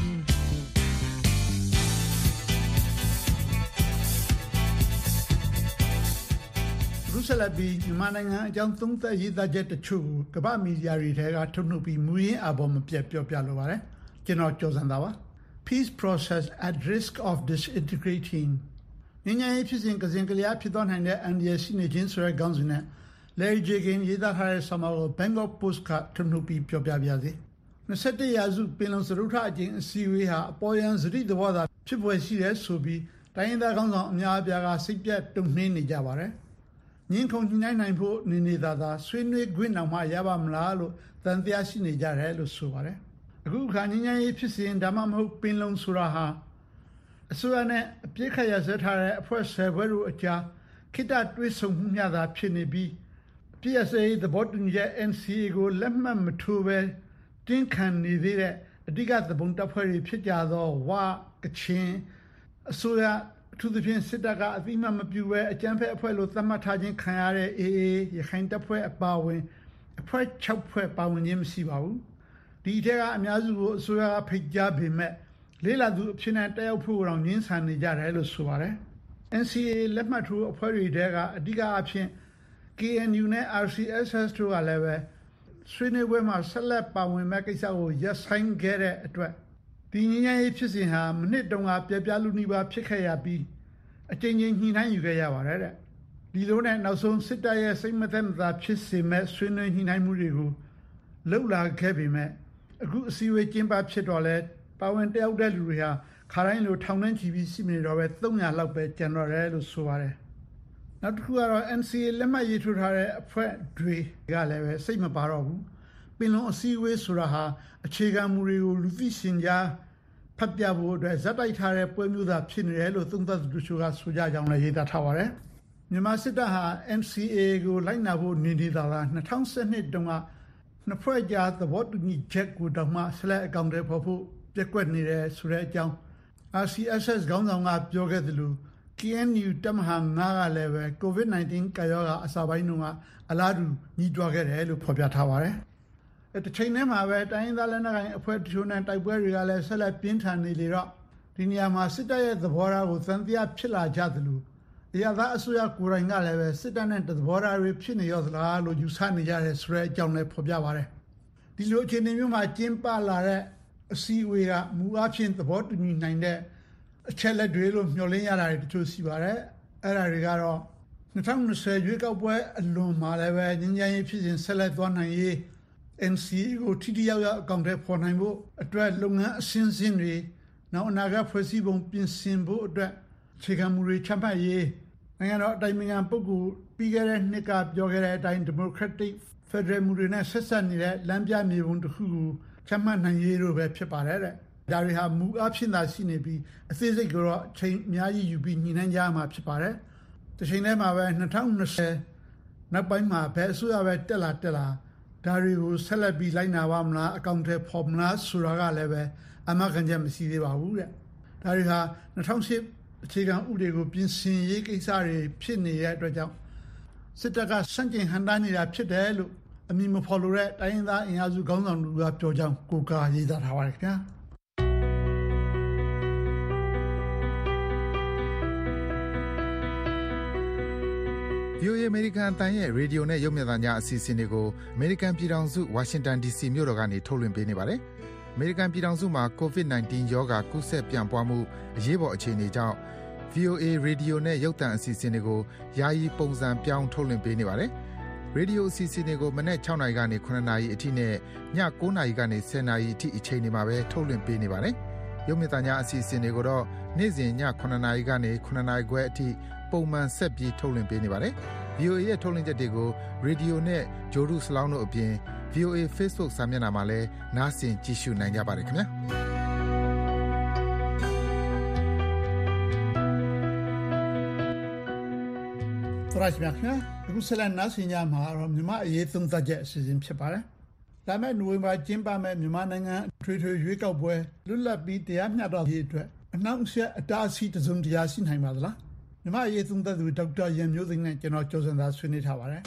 ရုဆက်လက်ပြီးမြန်မာနိုင်ငံအကြောင်းသုံးသပ်ရေးသားချက်တချို့ကိုကမ္ဘာမီဒီယာတွေထဲကထုတ်နှုတ်ပြီးမူရင်းအပေါ်မပြတ်ပြောပြလိုပါတယ်ကျွန်တော်ကျော်စံသာပါ Peace process at risk of disintegrating ငြိမ်းချမ်းရေးဖြစ်စဉ်ကစင်ကလျာဖြစ်သွားနိုင်တဲ့အန္တရာယ်ရှိနေခြင်းဆိုတဲ့ခေါင်းစဉ်နဲ့ Larry Jagan ရေးသားထားတဲ့ဆောင်းပါးကို Bangkok Post ကထုတ်နှုတ်ပြီးပြောပြပါရစေ21ရာစုပင်လုံစရုထအကျဉ်းအစည်းအဝေးဟာအပေါ်ယံစရိသဘောသာဖြစ်ပွဲရှိတဲ့ဆိုပြီးတိုင်းရင်းသားခေါင်းဆောင်အများအပြားကစိတ်ပြတ်တုန်နှင်းနေကြပါတယ်ငင်းခုန်ညှိနှိုင်းနိုင်ဖို့နေသာဆွေးနွေးခွင့်တောင်မှရပါမလားလို့သံသယရှိနေကြတယ်လို့ဆိုပါတယ်အခုခါငင်းငင်းရေးဖြစ်စဉ်ဒါမှမဟုတ်ပင်လုံဆိုတာဟာအစိုးရနဲ့အပြစ်ခတ်ရစထားတဲ့အဖွဲ့10ဘွဲတို့အကြားခိတ္တတွေးဆုံမှုများသာဖြစ်နေပြီး PSA သဘောတူညီချက် NCA ကိုလက်မှတ်မထိုးဘဲတင်းခံနေသေးတဲ့အဓိကသဘုံတပ်ဖွဲ့တွေဖြစ်ကြသောဝကချင်အစိုးရအထူးသဖြင့်စစ်တပ်ကအသိအမှတ်မပြုဘဲအကြမ်းဖက်အဖွဲ့လို့သတ်မှတ်ထားခြင်းခံရတဲ့ AA ရခိုင်တပ်ဖွဲ့အပါအဝင်အဖွဲ့6ဖွဲ့ပါဝင်ခြင်းမရှိပါဘူးဒီထက်ကအများစုကိုအစိုးရကဖိတ်ကြားပေမဲ့လေးလာသူအဖြစ်နဲ့တက်ရောက်ဖို့တော့ငင်းဆန်နေကြတယ်လို့ဆိုပါတယ် NCA လက်မှတ်ထိုးအဖွဲ့တွေထဲကအဓိကအဖြစ် KNU နဲ့ RCSS တို့ကလည်းပဲဆွေးနွေးပွဲမှာဆက်လက်ပါဝင်မဲ့ကိစ္စကိုရပ်ဆိုင်းခဲ့တဲ့အတွက်ဒီငြိမ်းချမ်းရေးဖြစ်စဉ်ဟာမိနစ်တုန်းကပြပြလူနီးပါးဖြစ်ခဲ့ရပြီးအကြိမ်ကြိမ်ညှိနှိုင်းယူခဲ့ရပါတယ်တဲ့ဒီလိုနဲ့နောက်ဆုံးစစ်တပ်ရဲ့စိတ်မသက်မသာဖြစ်စေမဲ့ဆွေးနွေးညှိနှိုင်းမှုတွေကိုလှုပ်လာခဲ့ပေမဲ့အခုအစည်းအဝေးကျင်းပဖြစ်တော့လဲပါဝင်တယောက်တဲ့လူတွေဟာခါတိုင်းလိုထောင်နှင်းချီပြီးရှိနေတော့ပဲ300လောက်ပဲကျန်တော့တယ်လို့ဆိုပါတယ်နောက်တစ်ခုကတော့ NCA လက်မှတ်ရေးထိုးထားတဲ့အဖွဲ့တွေကလည်းပဲစိတ်မပါတော့ဘူးပင်လုံအစည်းအဝေးဆိုတာဟာအခြေခံမူတွေကိုလူသိရှင်ကြားဖတ်ပြဖို့အတွက်ဇက်တိုက်ထားတဲ့ပွဲမျိုးသာဖြစ်နေတယ်လို့သုံးသပ်သူတို့ကဆိုကြကြောင်းလည်းရေးသားထားပါတယ်မြန်မာစစ်တပ်ဟာ NCA ကိုလိုက်နာဖို့နေနေတာက2012တုန်းကနှစ်ဖွဲ့ကြားသဘောတူညီချက်ကိုတောင်မှဆက်လက်အကောင့်တွေဖော်ဖို့ပြက်ကွက်နေတယ်ဆိုတဲ့အကြောင်း RCSS ခေါင်းဆောင်ကပြောခဲ့သလို KNU တပ်မဟာ9ကလည်းပဲ COVID-19 ကာရောဂါအစပိုင်းတုန်းကအလားတူညှိတွားခဲ့တယ်လို့ဖော်ပြထားပါတယ်။တစ်ချိန်တည်းမှာပဲတိုင်းရင်းသားလက်နက်ကိုင်အဖွဲ့တချို့နဲ့တိုက်ပွဲတွေကလည်းဆက်လက်ပြင်းထန်နေလေတော့ဒီနေရာမှာစစ်တပ်ရဲ့သဘောထားကိုသံသယဖြစ်လာကြသလိုအရသာအစိုးရကိုယ်တိုင်ကလည်းပဲစစ်တပ်နဲ့သဘောထားတွေဖြစ်နေရောသလားလို့ယူဆနေကြတယ်ဆိုတဲ့အကြောင်းလည်းဖော်ပြပါတယ်။ဒီလိုအခြေအနေမျိုးမှာကျင်းပလာတဲ့အစည်းအဝေးကမူအချင်းသဘောတူညီနိုင်တဲ့အချက်လက်တွေလို့မျှော်လင့်ရတာတွေတချို့ရှိပါတယ်။အဲ့ဒါတွေကတော့2020ရွေးကောက်ပွဲအလွန်မှာလည်းပဲငြိမ်းချမ်းရေးဖြစ်စဉ်ဆက်လက်သွားနိုင်ရေး NCA ကိုထိထိရောက်ရောက်အကောင့်တွေပေါ်နိုင်ဖို့အတွက်လုပ်ငန်းအစဉ်စဉ်တွေနောက်အနာဂတ်ဖွဲ့စည်းပုံပြင်ဆင်ဖို့အတွက်အခြေခံမူတွေချမှတ်ရေးနိုင်ငံတော်အတိုင်ပင်ခံပုဂ္ဂိုလ်ပြီးခဲ့တဲ့နှစ်ကပြောခဲ့တဲ့အတိုင်း Democratic Federal မူတွေနဲ့ဆက်ဆက်နေတဲ့လမ်းပြမြေပုံတစ်ခုကိုချမှတ်နိုင်ရေးတို့ပဲဖြစ်ပါတယ်တဲ့ဒါတွေဟာမူအဖြစ်သာရှိနေပြီးအသေးစိတ်ကတော့အချိန်အများကြီးယူပြီးညှိနှိုင်းကြမှာဖြစ်ပါတယ်တစ်ချိန်တည်းမှာပဲ2020နောက်ပိုင်းမှာဘယ်အစိုးရပဲတက်လာဒါတွေကိုဆက်လက်ပြီးလိုက်နာပါမလားအကောင့်တွေပေါ်မလားဆိုတာကလည်းပဲအမှန်ကန်ချက်မရှိသေးပါဘူးတဲ့ဒါတွေဟာ2008အခြေခံဥပဒေကိုပြင်ဆင်ရေးကိစ္စတွေဖြစ်နေတဲ့အတွက်ကြောင့်စစ်တပ်ကစန့်ကျင်ဟန်တာနေတာဖြစ်တယ်လို့အမည်မဖော်လိုတဲ့တိုင်းရင်းသားအင်အားစုခေါင်းဆောင်တွေကပြောကြောင်းကိုကာရေးသားထားပါတယ်ခင်ဗျာ VOA အမေရိကန်အသံရဲ့ရေဒီယိုနဲ့ရုပ်မြင်သံကြားအစီအစဉ်တွေကိုအမေရိကန်ပြည်ထောင်စုဝါရှင်တန် DC မြို့တော်ကနေထုတ်လွှင့်ပေးနေပါတယ်။အမေရိကန်ပြည်ထောင်စုမှာ COVID-19 ရောဂါကူးစက်ပြန့်ပွားမှုအရေးပေါ်အခြေအနေကြောင့် VOA ရေဒီယိုနဲ့ရုပ်သံအစီအစဉ်တွေကိုယာယီပုံစံပြောင်းထုတ်လွှင့်ပေးနေပါတယ်။ရေဒီယိုအစီအစဉ်တွေကိုမနက်6နာရီကနေ9နာရီအထိနဲ့ည9နာရီကနေ10နာရီအထိအချိန်တွေမှာပဲထုတ်လွှင့်ပေးနေပါတယ်။ရုပ်မြင်သံကြားအစီအစဉ်တွေကိုတော့နေ့စဉ်ည9နာရီကနေ9နာရီခွဲအထိပုံမှန်ဆက်ပြီးထုတ်လွှင့်ပေးနေပါတယ်။ VOA ရဲ့ထုတ်လွှင့်ချက်တွေကိုရေဒီယိုနဲ့ဂျိုဒူစလောင်းတို့အပြင် VOA Facebook စာမျက်နှာမှာလည်းနားဆင်ကြည့်ရှုနိုင်ကြပါတယ်ခင်ဗျာ။သရရှိမြခင်အခုဆက်လက်နားဆင်ကြမှာတော့မြန်မာအရေးသုံးသပ်ချက်အစီအစဉ်ဖြစ်ပါတယ်။ဒါမဲ့နိုဝင်ဘာကျင်းပမဲ့မြန်မာနိုင်ငံထွေထွေရွေးကောက်ပွဲလွတ်လပ်ပြီးတရားမျှတရေးအတွက်အနှောင့်အယှက်အတားအဆီးတစုံတရာရှိနိုင်ပါသလား။မြန်မာရေးသုံးသပ်သူဒေါက်တာရန်မျိုးသိန်းနဲ့ကျွန်တော်ကျော်စံသာဆွေးနွေးထားပါတယ်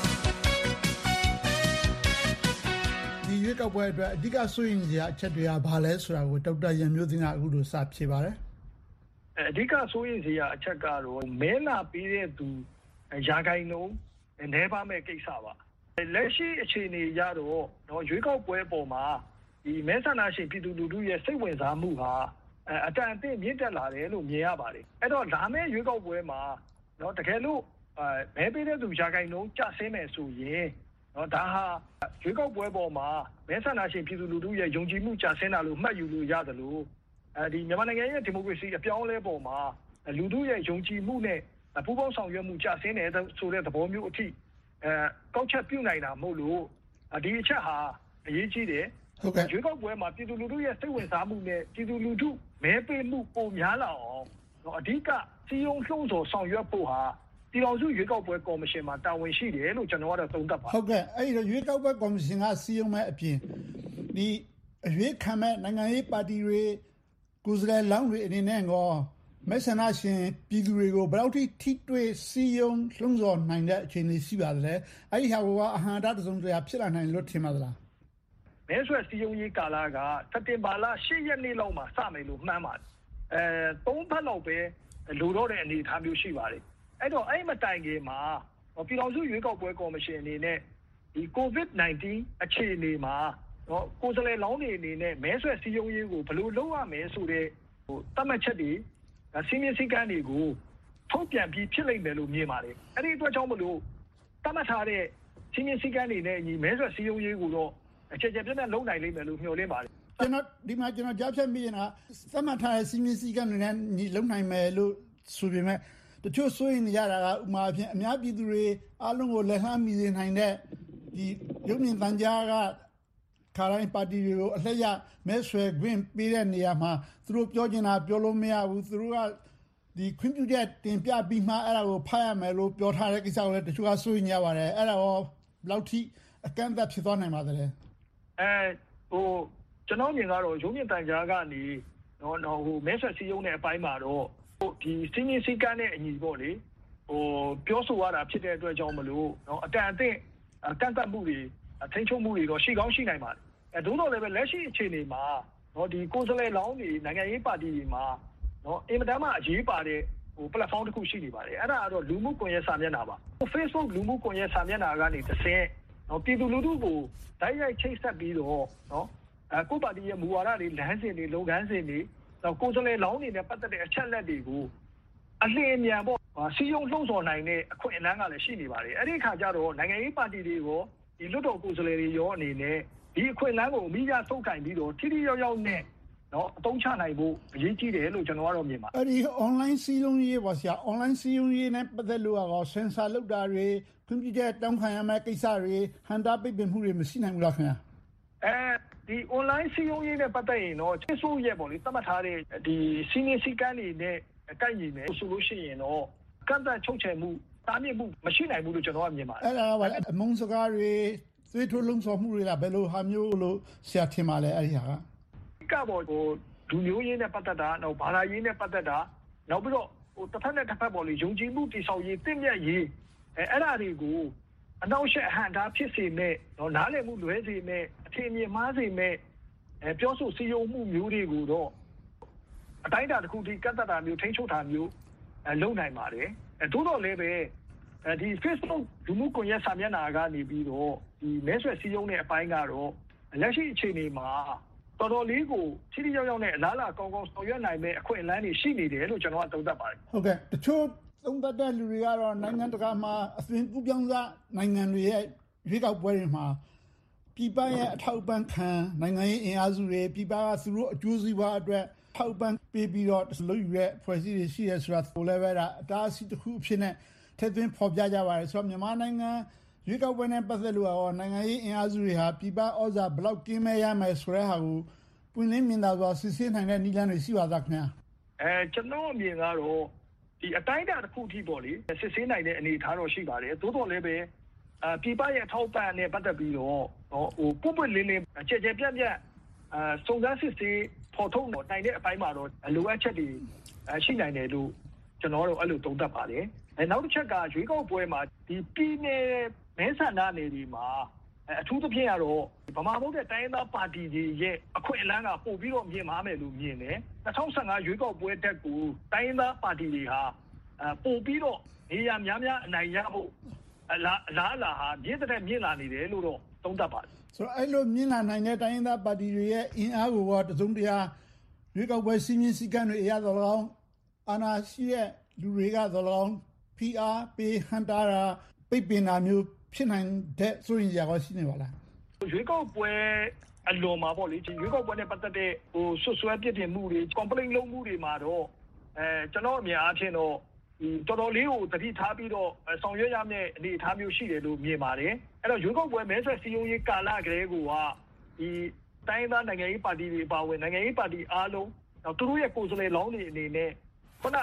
ဒီရွေးကောက်ပွဲအတွက်အဓိကစိုးရိမ်စရာအချက်တွေကဘာလဲဆိုတာကိုဒေါက်တာရန်မျိုးသိန်းကအခုလိုစဖြေပါတယ်အဓိကစိုးရိမ်စရာအချက်ကတော့မဲလာပေးတဲ့သူရာဂိုင်နှုန်းနည်းပါမဲ့ကိစ္စပါလက်ရှိအခြေအနေရတော့ရွေးကောက်ပွဲပေါ်မှာဒီမဲဆန္ဒရှင်ပြည်သူလူထုရဲ့စိတ်ဝင်စားမှုဟာအတန်အသင့်မြင့်တက်လာတယ်လို့မြင်ရပါတယ်အဲ့တော့လာမယ့်ရွေးကောက်ပွဲမှာတကယ်လို့မဲပေးတဲ့သူရာဂိုင်နှုန်းကျဆင်းမယ်ဆိုရင်ဒါဟာရွေးကောက်ပွဲပေါ်မှာမဲဆန္ဒရှင်ပြည်သူလူထုရဲ့ယုံကြည်မှုကျဆင်းတာလို့မှတ်ယူလို့ရတယ်လို့ဒီမြန်မာနိုင်ငံရဲ့ဒီမိုကရေစီအပြောင်းအလဲပေါ်မှာလူထုရဲ့ယုံကြည်မှုနဲ့ပူးပေါင်းဆောင်ရွက်မှုကျဆင်းတယ်ဆိုတဲ့သဘောမျိုးအထိကောက်ချက်ပြုနိုင်တာမဟုတ်လို့ဒီအချက်ဟာအရေးကြီးတယ်ရွေးကောက်ပွဲမှာပြည်သူလူထုရဲ့စိတ်ဝင်စားမှုနဲ့ပြည်သူလူထုမဲပေးမှုပုံများလာအောင်အဓိကစီယုံလှုံ့ဆော်ဆောင်ရွက်ဖို့ဟာပြည်တော်စုရွေးကောက်ပွဲကော်မရှင်မှာတာဝန်ရှိတယ်လို့ကျွန်တော်ကတော့သုံးသပ်ပါဟုတ်ကဲ့အဲ့ဒီရွေးကောက်ပွဲကော်မရှင်ကစီယုံမဲ့အပြင်ဒီရွေးခံမဲ့နိုင်ငံရေးပါတီတွေကိုယ်စားလှယ်လောင်းတွေအနေနဲ့ကောမဲဆန္ဒရှင်ပြည်သူတွေကိုဘယ်လောက်ထိတွေ့စီယုံလှုံ့ဆော်နိုင်တဲ့အခြေအနေရှိပါသလဲအဲ့ဒီဟာကအဟံတသုံးစရာဖြစ်လာနိုင်လို့ထင်ပါသလားမဲဆွယ်စီယုံရေးကာလကစက်တင်ဘာလ10ရက်နေ့လောက်မှာစမယ်လို့မှန်းပါတယ်3ပတ်လောက်ပဲလိုတော့တဲ့အနေအထားမျိုးရှိပါတယ်အဲ့တော့အဲ့မတိုင်ခင်မှာပြည်တော်စုရွေးကောက်ပွဲကော်မရှင်အနေနဲ့ဒီ COVID-19 အခြေအနေမှာကိုယ်စားလှယ်လောင်းတွေအနေနဲ့မဲဆွယ်စည်းရုံးရေးကိုဘယ်လိုလုပ်ရမလဲဆိုတဲ့သတ်မှတ်ချက်တွေစီမင်းစည်းကမ်းတွေကိုထုတ်ပြန်ပြီးဖြစ်လိမ့်မယ်လို့မြင်ပါတယ်အဲ့ဒီအတွက်ကြောင့်မလို့သတ်မှတ်ထားတဲ့စီမင်းစည်းကမ်းတွေနဲ့ညီမဲဆွယ်စည်းရုံးရေးကိုတော့အခြေပြတ်လုပ်နိုင်လိမ့်မယ်လို့မျှော်လင့်ပါတယ်ကျွန်တော်ကြားဖြတ်မိရင်သတ်မှတ်ထားတဲ့စီမင်းစည်းကမ်းတွေနဲ့ညီလုပ်နိုင်မယ်လို့ဆိုပေမဲ့တချို့ဆိုရင်ရတာကဥမာအဖြစ်အများပြည်သူတွေအားလုံးကိုလက်လှမ်းမီစေနိုင်တဲ့ဒီရုပ်မြင်သံကြားကခါတိုင်းပါတီတွေကိုအလှည့်ရမဲဆွယ်ခွင့်ပေးတဲ့နေရာမှာသူတို့ပြောချင်တာပြောလို့မရဘူးသူတို့ကဒီခွင့်ပြုချက်တင်ပြပြီးမှအဲ့ဒါကိုဖတ်ရမယ်လို့ပြောထားတဲ့ကိစ္စကိုလည်းတချို့ကဆိုရင်ရပါတယ်အဲ့ဒါရောဘယ်လောက်ထိအကန့်အသတ်ဖြစ်သွားနိုင်ပါသလဲကျွန်တော်မြင်ကတော့ရုံးမြင့်တန်ကြားကနေမဲဆွယ်စည်းရုံးတဲ့အပိုင်းမှာတော့ဒီစီမင်းစည်းကမ်းနဲ့အညီပေါ့လေပြောဆိုရတာဖြစ်တဲ့အတွက်ကြောင့်မလို့အတန်အသင့်ကန့်သတ်မှုတွေထိန်းချုပ်မှုတွေတော့ရှိကောင်းရှိနိုင်ပါတယ်ဒို့တော်လည်းပဲလက်ရှိအခြေအနေမှာဒီကိုယ်စားလှယ်လောင်းတွေနိုင်ငံရေးပါတီတွေမှာအင်မတန်မှအရေးပါတဲ့platform တစ်ခုရှိနေပါတယ်အဲ့ဒါကတော့လူမှုကွန်ရက်စာမျက်နှာပါ Facebook လူမှုကွန်ရက်စာမျက်နှာကနေတစ်ဆင့်ပြည်သူလူထုကိုတိုက်ရိုက်ချိတ်ဆက်ပြီးတော့ကိုပါတီရဲ့မူဝါဒတွေလမ်းစဉ်တွေလုပ်ငန်းစဉ်တွေကိုယ်စားလှယ်လောင်းတွေနဲ့ပတ်သက်တဲ့အချက်လက်တွေကိုအလင်းအမြန်ပေါ့စီယုံလှုံ့ဆော်နိုင်တဲ့အခွင့်အလမ်းကလည်းရှိနေပါတယ်အဲ့ဒီခါကျတော့နိုင်ငံရေးပါတီတွေကိုဒီလွတ်တော်ကိုယ်စားလှယ်တွေရောအနေနဲ့ဒီအခွင့်အလမ်းကိုအမိကြဆုပ်ကင်ပြီးတော့ထိထိရောက်ရောက်နဲ့အသုံးချနိုင်ဖို့အရေးကြီးတယ်လို့ကျွန်တော်ကတော့မြင်ပါတယ်အဲ့ဒီ online စီယုံရေးပါဆရာ online စီယုံရေးနဲ့ပတ်သက်လို့ကတော့ sensor လောက်တာတွေကွန်ပျူတာတောင်းခံရမယ့်ကိစ္စတွေဟန်တာပိတ်ပင်မှုတွေမရှိနိုင်ဘူးလားခင်ဗျာဒီ online စီယုံရေးနဲ့ပတ်သက်ရင်တော့ချစ်ဆိုးရဲ့ပေါ့လေသတ်မှတ်ထားတဲ့ဒီစီမင်းစည်းကမ်းတွေနဲ့ကိုက်ညီမယ်ဆိုလို့ရှိရင်တော့ကန့်သတ်ချုပ်ချယ်မှုတားမြစ်မှုမရှိနိုင်ဘူးလို့ကျွန်တော်ကမြင်ပါတယ်အဲ့ဒါကအမုန်းစကားတွေသွေးထိုးလုံးဆော်မှုတွေကဘယ်လိုဟာမျိုးလို့ဆရာထင်ပါလဲအဲ့ဒီဟာကပေါ့လူမျိုးရေးနဲ့ပတ်သက်တာနောက်ဘာသာရေးနဲ့ပတ်သက်တာနောက်ပြီးတော့တစ်ဖက်နဲ့တစ်ဖက်ပေါ့လေယုံကြည်မှုတည်ဆောက်ရေးတင့်မြတ်ရေးအဲ့ဒါတွေကိုအနောက်ရှက်အဟန့်တာဖြစ်စေမဲ့နားလည်မှုလွဲစေမဲ့အထင်မြင်မှားစေမဲ့ပြောဆိုစည်းရုံးမှုမျိုးတွေကိုတော့အတိုင်းအတာတစ်ခုထိကန့်သတ်တာမျိုးထိန်းချုပ်တာမျိုးလုပ်နိုင်ပါတယ်သို့တော်လည်းပဲဒီ Facebook လူမှုကွန်ရက်စာမျက်နှာကနေပြီးတော့ဒီမဲဆွယ်စည်းရုံးတဲ့အပိုင်းကတော့လက်ရှိအခြေအနေမှာတော်တော်လေးကိုထိထိရောက်ရောက်နဲ့အလားအလာကောင်းကောင်းဆောင်ရွက်နိုင်မဲ့အခွင့်အလမ်းတွေရှိနေတယ်လို့ကျွန်တော်ကသုံးသပ်ပါတယ်ဟုတ်ကဲ့တချို့သုံးသပ်တဲ့လူတွေကတော့နိုင်ငံတကာမှာအသွင်ကူးပြောင်းစားနိုင်ငံတွေရဲ့ရွေးကောက်ပွဲတွေမှာပြည်ပရဲ့အထောက်အပံ့ခံနိုင်ငံရေးအင်အားစုတွေပြည်ပကသူတို့အကျိုးစီးပွားအတွက်ထောက်ပံ့ပေးပြီးတော့လုပ်ယူတဲ့ဖွဲ့စည်းတွေရှိရဲဆိုတာကိုလည်းပဲဒါအတားအဆီးတစ်ခုအဖြစ်နဲ့ထည့်သွင်းဖော်ပြကြပါတယ်ဆိုတော့မြန်မာနိုင်ငံရွေးကောက်ပွဲနဲ့ပတ်သက်လို့ရောနိုင်ငံရေးအင်အားစုတွေဟာပြည်ပဩဇာဘလောက်ကင်းမဲ့ရမယ်ဆိုတဲ့ဟာကိုပွင့်လင်းမြင်သာစွာစစ်ဆေးနိုင်တဲ့နည်းလမ်းတွေရှိပါသလားခင်ဗျာကျွန်တော်အမြင်ကတော့ဒီအတိုင်းအတာတစ်ခုထိပေါ့လေစစ်ဆေးနိုင်တဲ့အနေအထားတော့ရှိပါတယ်သို့တော်လည်းပဲပြည်ပရဲ့အထောက်ပံ့နဲ့ပတ်သက်ပြီးတော့ပွင့်ပွင့်လင်းလင်းကြဲကြဲပြန့်ပြန့်စုံစမ်းစစ်ဆေးဖော်ထုတ်နိုင်တဲ့အပိုင်းမှာတော့လိုအပ်ချက်တွေရှိနိုင်တယ်လို့ကျွန်တော်တို့အဲ့လိုသုံးသပ်ပါတယ်နောက်တစ်ချက်ကရွေးကောက်ပွဲမှာဒီပြည်နယ်မဲဆန္ဒနယ်တွေမှာအထူးသဖြင့်ကတော့ဗမာမဟုတ်တဲ့တိုင်းရင်းသားပါတီတွေရဲ့အခွင့်အလမ်းကပို့ပြီးတော့မြင်မှာမယ်လို့မြင်တယ်2015ရွေးကောက်ပွဲတက်ကိုတိုင်းရင်းသားပါတီတွေဟာပို့ပြီးတော့နေရာများများအနိုင်ရဖို့အလားဟာမြင့်တဲ့မြင့်လာနေတယ်လို့တော့သုံးသပ်ပါတယ်ဆိုတော့အဲ့လိုမြင့်လာနိုင်တဲ့တိုင်းရင်းသားပါတီတွေရဲ့အင်အားကိုတော့တစုံတရာရွေးကောက်ပွဲစီမင်းစည်းကမ်းတွေအရတော်၎င်းအာဏာရှိတဲ့လူတွေကတော်၎င်း PR ပေးဟန်တာတာပိတ်ပင်တာမျိုးဖြစ်နိုင်တဲ့ဆိုရင်ကြာရှိနေပါလားရွေးကောက်ပွဲအလွန်မှာပေါ့လေရွေးကောက်ပွဲနဲ့ပတ်သက်တဲ့ဆွဆွဲပြစ်တင်မှုတွေ complaint လုပ်မှုတွေမှာတော့ကျွန်တော်အမြင်အားဖြင့်တော့တော်တော်လေးကိုတတိထားပြီးတော့ဆောင်ရွက်ရမယ့်အနေအထားမျိုးရှိတယ်လို့မြင်ပါတယ်အဲ့တော့ရွေးကောက်ပွဲမဲဆွယ်စည်းရုံးရေးကာလကလေးကဒီတိုင်းသားနိုင်ငံရေးပါတီတွေပါဝင်နိုင်ငံရေးပါတီအားလုံးသူတို့ရဲ့ကိုယ်စားလှယ်လောင်းတွေအနေနဲ့ခုန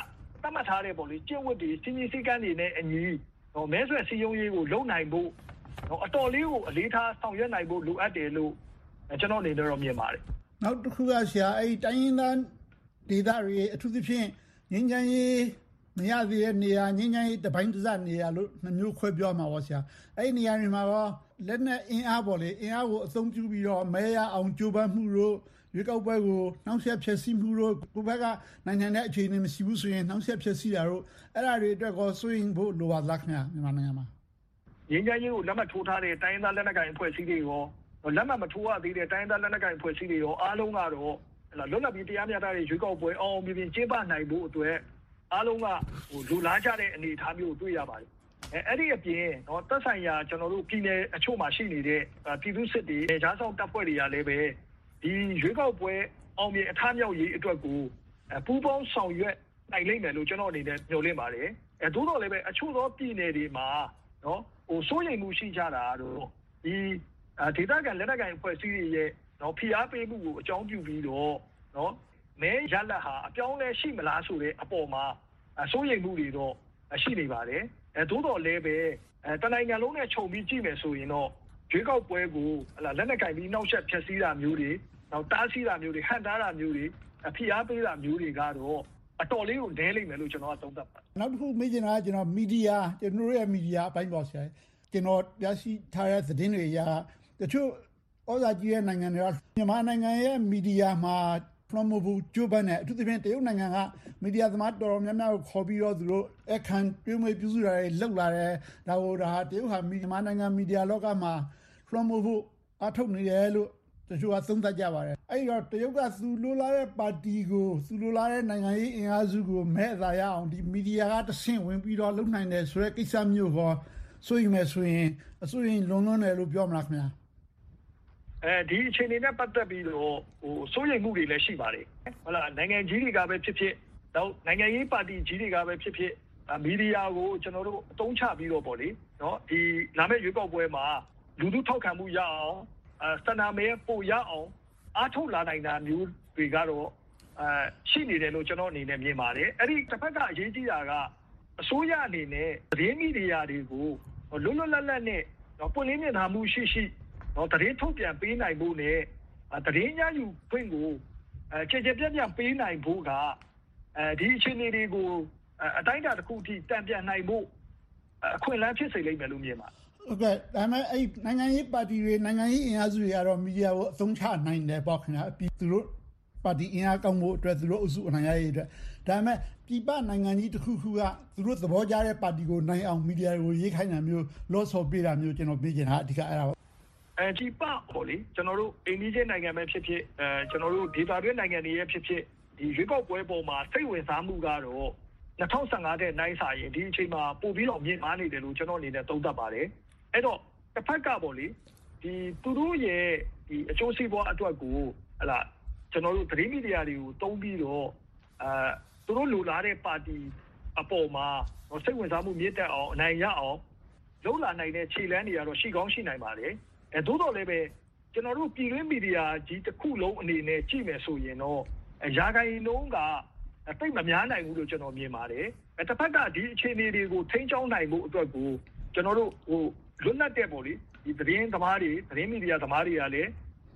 သတ်မှတ်ထားတဲ့ပေါ့လေကျင့်ဝတ်တွေစည်းစည်းကမ်းတွေနဲ့အညီမဲဆွယ်စည်းရုံးရေးကိုလုပ်နိုင်ဖို့အတော်လေးကိုအလေးထားဆောင်ရွက်နိုင်ဖို့လိုအပ်တယ်လို့ကျွန်တော်အနေနဲ့တော့မြင်ပါတယ်နောက်တစ်ခုကဆရာအဲ့တိုင်းရင်းသားဒေသတွေအထူးသဖြင့်ငင်းချမ်းရေးမရသေးတဲ့နေရာငင်းချမ်းရေးတပိုင်းတစ်စနေရာလို့နှမျိုးခွဲပြောမှာပေါ့ဆရာအဲ့နေရာတွေမှာတော့လက်နဲ့အင်အားပေါ့လေအင်အားကိုအသုံးပြုပြီးတော့မဲရအောင်ကြိုးပမ်းမှုတို့ရွေးကောက်ပွဲကိုနှောင့်ယှက်ဖျက်ဆီးမှုတို့ကိုဘက်ကနိုင်ငံရဲ့အခြေအနေမရှိဘူးဆိုရင်နှောင့်ယှက်ဖျက်ဆီးတာတို့အဲ့ဒါတွေအတွက်ကိုစိုးရင်ဖို့လိုပါလားခင်ဗျာမြန်မာနိုင်ငံမှာငင်းချမ်းရေးကိုလက်မှတ်ထိုးထားတဲ့တိုင်းရင်းသားလက်နက်ကိုင်အဖွဲ့အစည်းတွေရောလက်မှတ်မထိုးရသေးတဲ့တိုင်းရင်းသားလက်နက်ကိုင်အဖွဲ့အစည်းတွေရောအားလုံးကတော့လွတ်လပ်ပြီးတရားမျှတတဲ့ရွေးကောက်ပွဲအောင်မြင်ကျင်းပနိုင်ဖို့အတွက်အားလုံးကလူလားကြတဲ့အနေအထားမျိုးကိုတွေ့ရပါတယ်အဲ့ဒီအပြင်သက်ဆိုင်ရာကျွန်တော်တို့ပြည်နယ်အချို့မှာရှိနေတဲ့ပြည်သူစစ်တွေဂျားဆောင်တပ်ဖွဲ့တွေကလည်းပဲဒီရွေးကောက်ပွဲအောင်မြင်အထမြောက်ရေးအတွက်ကိုပူးပေါင်းဆောင်ရွက်နိုင်လိမ့်မယ်လို့ကျွန်တော်အနေနဲ့မျှော်လင့်ပါတယ်သို့တော်လည်းပဲအချို့သောပြည်နယ်တွေမှာစိုးရိမ်မှုရှိကြတာတော့ဒီဒေသခံလက်နက်ကိုင်အဖွဲ့အစည်းတွေရဲ့ဖိအားပေးမှုကိုအကြောင်းပြုပြီးတော့မဲရလဒ်ဟာအပြောင်းလဲရှိမလားဆိုတဲ့အပေါ်မှာစိုးရိမ်မှုတွေတော့ရှိနေပါတယ်သို့တော်လည်းပဲတနိုင်ငံလုံးနဲ့ခြုံပြီးကြည့်မယ်ဆိုရင်တော့ရွေးကောက်ပွဲကိုလက်နက်ကင်ပြီးနှောက်ယှက်ဖျက်ဆီးတာမျိုးတွေတားဆီးတာမျိုးတွေဟန့်တားတာမျိုးတွေဖိအားပေးတာမျိုးတွေကတော့အတော်လေးကိုနည်းလိမ့်မယ်လို့ကျွန်တော်ကသုံးသပ်ပါတယ်နောက်တစ်ခုမေးချင်တာကကျွန်တော်မီဒီယာကျွန်တော်ရဲ့မီဒီယာအပိုင်းပေါ့ဆရာကျွန်တော်ရရှိထားတဲ့သတင်းတွေအရတချို့ဩဇာကြီးတဲ့နိုင်ငံတွေကမြန်မာနိုင်ငံရဲ့မီဒီယာမှာpromote ကြိုးပမ်းတယ်အထူးသဖြင့်တရုတ်နိုင်ငံကမီဒီယာသမားတော်တော်များများကိုခေါ်ပြီးတော့သူတို့အခမ်းတွဲမွေးပြုစုတာတွေလုပ်လာတယ်ဒါဟိုဒါတရုတ်ဟာမြန်မာနိုင်ငံမီဒီယာလောကမှာ promote ဖို့အထောက်နေတယ်လို့တချို့ကသုံးသပ်ကြပါတယ်အဲ့တော့တရုတ်ကသူလိုလားတဲ့ပါတီကိုသူလိုလားတဲ့နိုင်ငံရေးအင်အားစုကိုမဲ့အသာရအောင်ဒီမီဒီယာကတဆင့်ဝင်ပြီးတော့လုပ်နိုင်တယ်ဆိုတဲ့ကိစ္စမျိုးဟောဆိုရင်မယ်ဆိုရင်အစိုးရလွန်တယ်လို့ပြောမလားခင်ဗျာဒီအခြေအနေနဲ့ပတ်သက်ပြီးတော့စိုးရိမ်မှုတွေလည်းရှိပါတယ်ဟုတ်လားနိုင်ငံကြီးတွေကပဲဖြစ်ဖြစ်တော့နိုင်ငံရေးပါတီကြီးတွေကပဲဖြစ်ဖြစ်မီဒီယာကိုကျွန်တော်တို့အသုံးချပြီးတော့ပေါ့လေဒီလာမယ့်ရွေးကောက်ပွဲမှာလူထုထောက်ခံမှုရအောင်စတနာမဲပို့ရအောင်အားထုတ်လာနိုင်တာမျိုးတွေကတော့ရှိနေတယ်လို့ကျွန်တော်အနေနဲ့မြင်ပါတယ်အဲ့ဒီတစ်ဖက်ကအရေးကြီးတာကအစိုးရအနေနဲ့သတင်းမီဒီယာတွေကိုလွတ်လွတ်လပ်လပ်နဲ့ပွင့်လင်းမြင်သာမှုရှိသတင်းထုတ်ပြန်ပေးနိုင်ဖို့နဲ့သတင်းရယူခွင့်ကိုကြည်ကြပြန့်ပေးနိုင်ဖို့ကဒီအခြေအနေတွေကိုအတိုင်းအတာတစ်ခုအထိတံပြန်နိုင်ဖို့အခွင့်အလမ်းဖြစ်စေလိမ့်မယ်လို့မြင်ပါတယ်ဟုတ်ကဲ့ဒါပေမဲ့အဲ့နိုင်ငံရေးပါတီတွေနိုင်ငံရေးအင်အားစုတွေကတော့မီဒီယာကိုအသုံးချနိုင်တယ်ပေါ့ခင်ဗျာပြီးသူတို့ပါတီအင်အားကောင်းဖို့အတွက်သူတို့အစုအနိုင်ရရေးအတွက်ဒါပေမဲ့ပြည်ပနိုင်ငံကြီးတစ်ခုခုကသူတို့သဘောကျတဲ့ပါတီကိုနိုင်အောင်မီဒီယာကိုရေးခိုင်းတာမျိုးလော့ဆော်ပေးတာမျိုးကျွန်တော်ပြောချင်တာအဓိကအဲ့ဒါပါဒီပပေါ့လေကျွန်တော်တို့အိန္ဒိယနိုင်ငံပဲဖြစ်ဖြစ်ကျွန်တော်တို့ဒေသတွင်းနိုင်ငံတွေရဲ့ဖြစ်ဖြစ်ဒီရွေးကောက်ပွဲပေါ်မှာစိတ်ဝင်စားမှုကတော့2015တဲ့နိုင်စာရင်ဒီအချိန်မှာပို့ပြီးတော့မြင့်မားနေတယ်လို့ကျွန်တော်အနေနဲ့သုံးသပ်ပါတယ်အဲ့တော့တစ်ဖက်ကပေါ့လေဒီသူတို့ရဲ့ဒီအကျိုးစီးပွားအတွက်ကိုဟလာကျွန်တော်တို့သတင်းမီဒီယာတွေကိုတုံးပြီးတော့သူတို့လိုလားတဲ့ပါတီအပေါ်မှာစိတ်ဝင်စားမှုမြင့်တက်အောင်အနိုင်ရအောင်လုပ်လာနိုင်တဲ့ခြေလှမ်းတွေကတော့ရှိကောင်းရှိနိုင်ပါတယ်သို့တော်လည်းပဲကျွန်တော်တို့ပြည်တွင်းမီဒီယာကြီးတစ်ခုလုံးအနေနဲ့ကြည့်မယ်ဆိုရင်တော့ရာဂိုင်နှုန်းကတိတ်မများနိုင်ဘူးလို့ကျွန်တော်မြင်ပါတယ်တစ်ဖက်ကဒီအခြေအနေတွေကိုထိန်းချောင်းနိုင်မှုအတွက်ကိုကျွန်တော်တို့လွတ်လပ်တဲ့ပေါ့လေဒီသတင်းသမားတွေသတင်းမီဒီယာသမားတွေကလည်း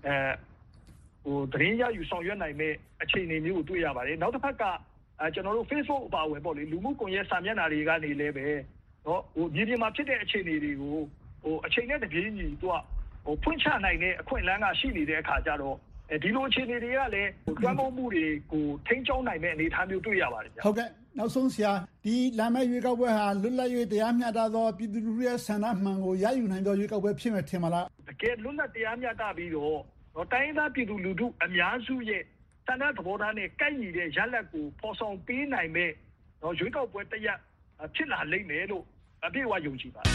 သတင်းရယူဆောင်ရွက်နိုင်မဲ့အခြေအနေမျိုးကိုတွေ့ရပါတယ်နောက်တစ်ဖက်ကကျွန်တော်တို့ Facebook အပါအဝင်ပေါ့လေလူမှုကွန်ရက်စာမျက်နှာတွေကနေလည်းပဲမြေပြင်မှာဖြစ်တဲ့အခြေအနေတွေကိုအချိန်နဲ့တပြေးညီသူကဖွင့်ချနိုင်တဲ့အခွင့်အလမ်းကရှိနေတဲ့အခါကျတော့ဒီလိုအခြေအနေတွေကလည်းတွန်းပို့မှုတွေကိုထိန်းချုပ်နိုင်မဲ့အနေအထားမျိုးတွေ့ရပါတယ်ဗျာဟုတ်ကဲ့နောက်ဆုံးဆရာဒီလာမယ့်ရွေးကောက်ပွဲဟာလွတ်လပ်ရေးတရားမျှတသောပြည်သူလူထုရဲ့ဆန္ဒမှန်ကိုရယူနိုင်သောရွေးကောက်ပွဲဖြစ်မယ်ထင်ပါလားတကယ်လွတ်လပ်တရားမျှတပြီးတော့တိုင်းသားပြည်သူလူထုအများစုရဲ့ဆန္ဒသဘောထားနဲ့ကိုက်ညီတဲ့ရလဒ်ကိုဖော်ဆောင်ပေးနိုင်မဲ့ရွေးကောက်ပွဲတစ်ရပ်ဖြစ်လာလိမ့်မယ်လို့အပြည့်အဝယုံကြည်ပါတယ်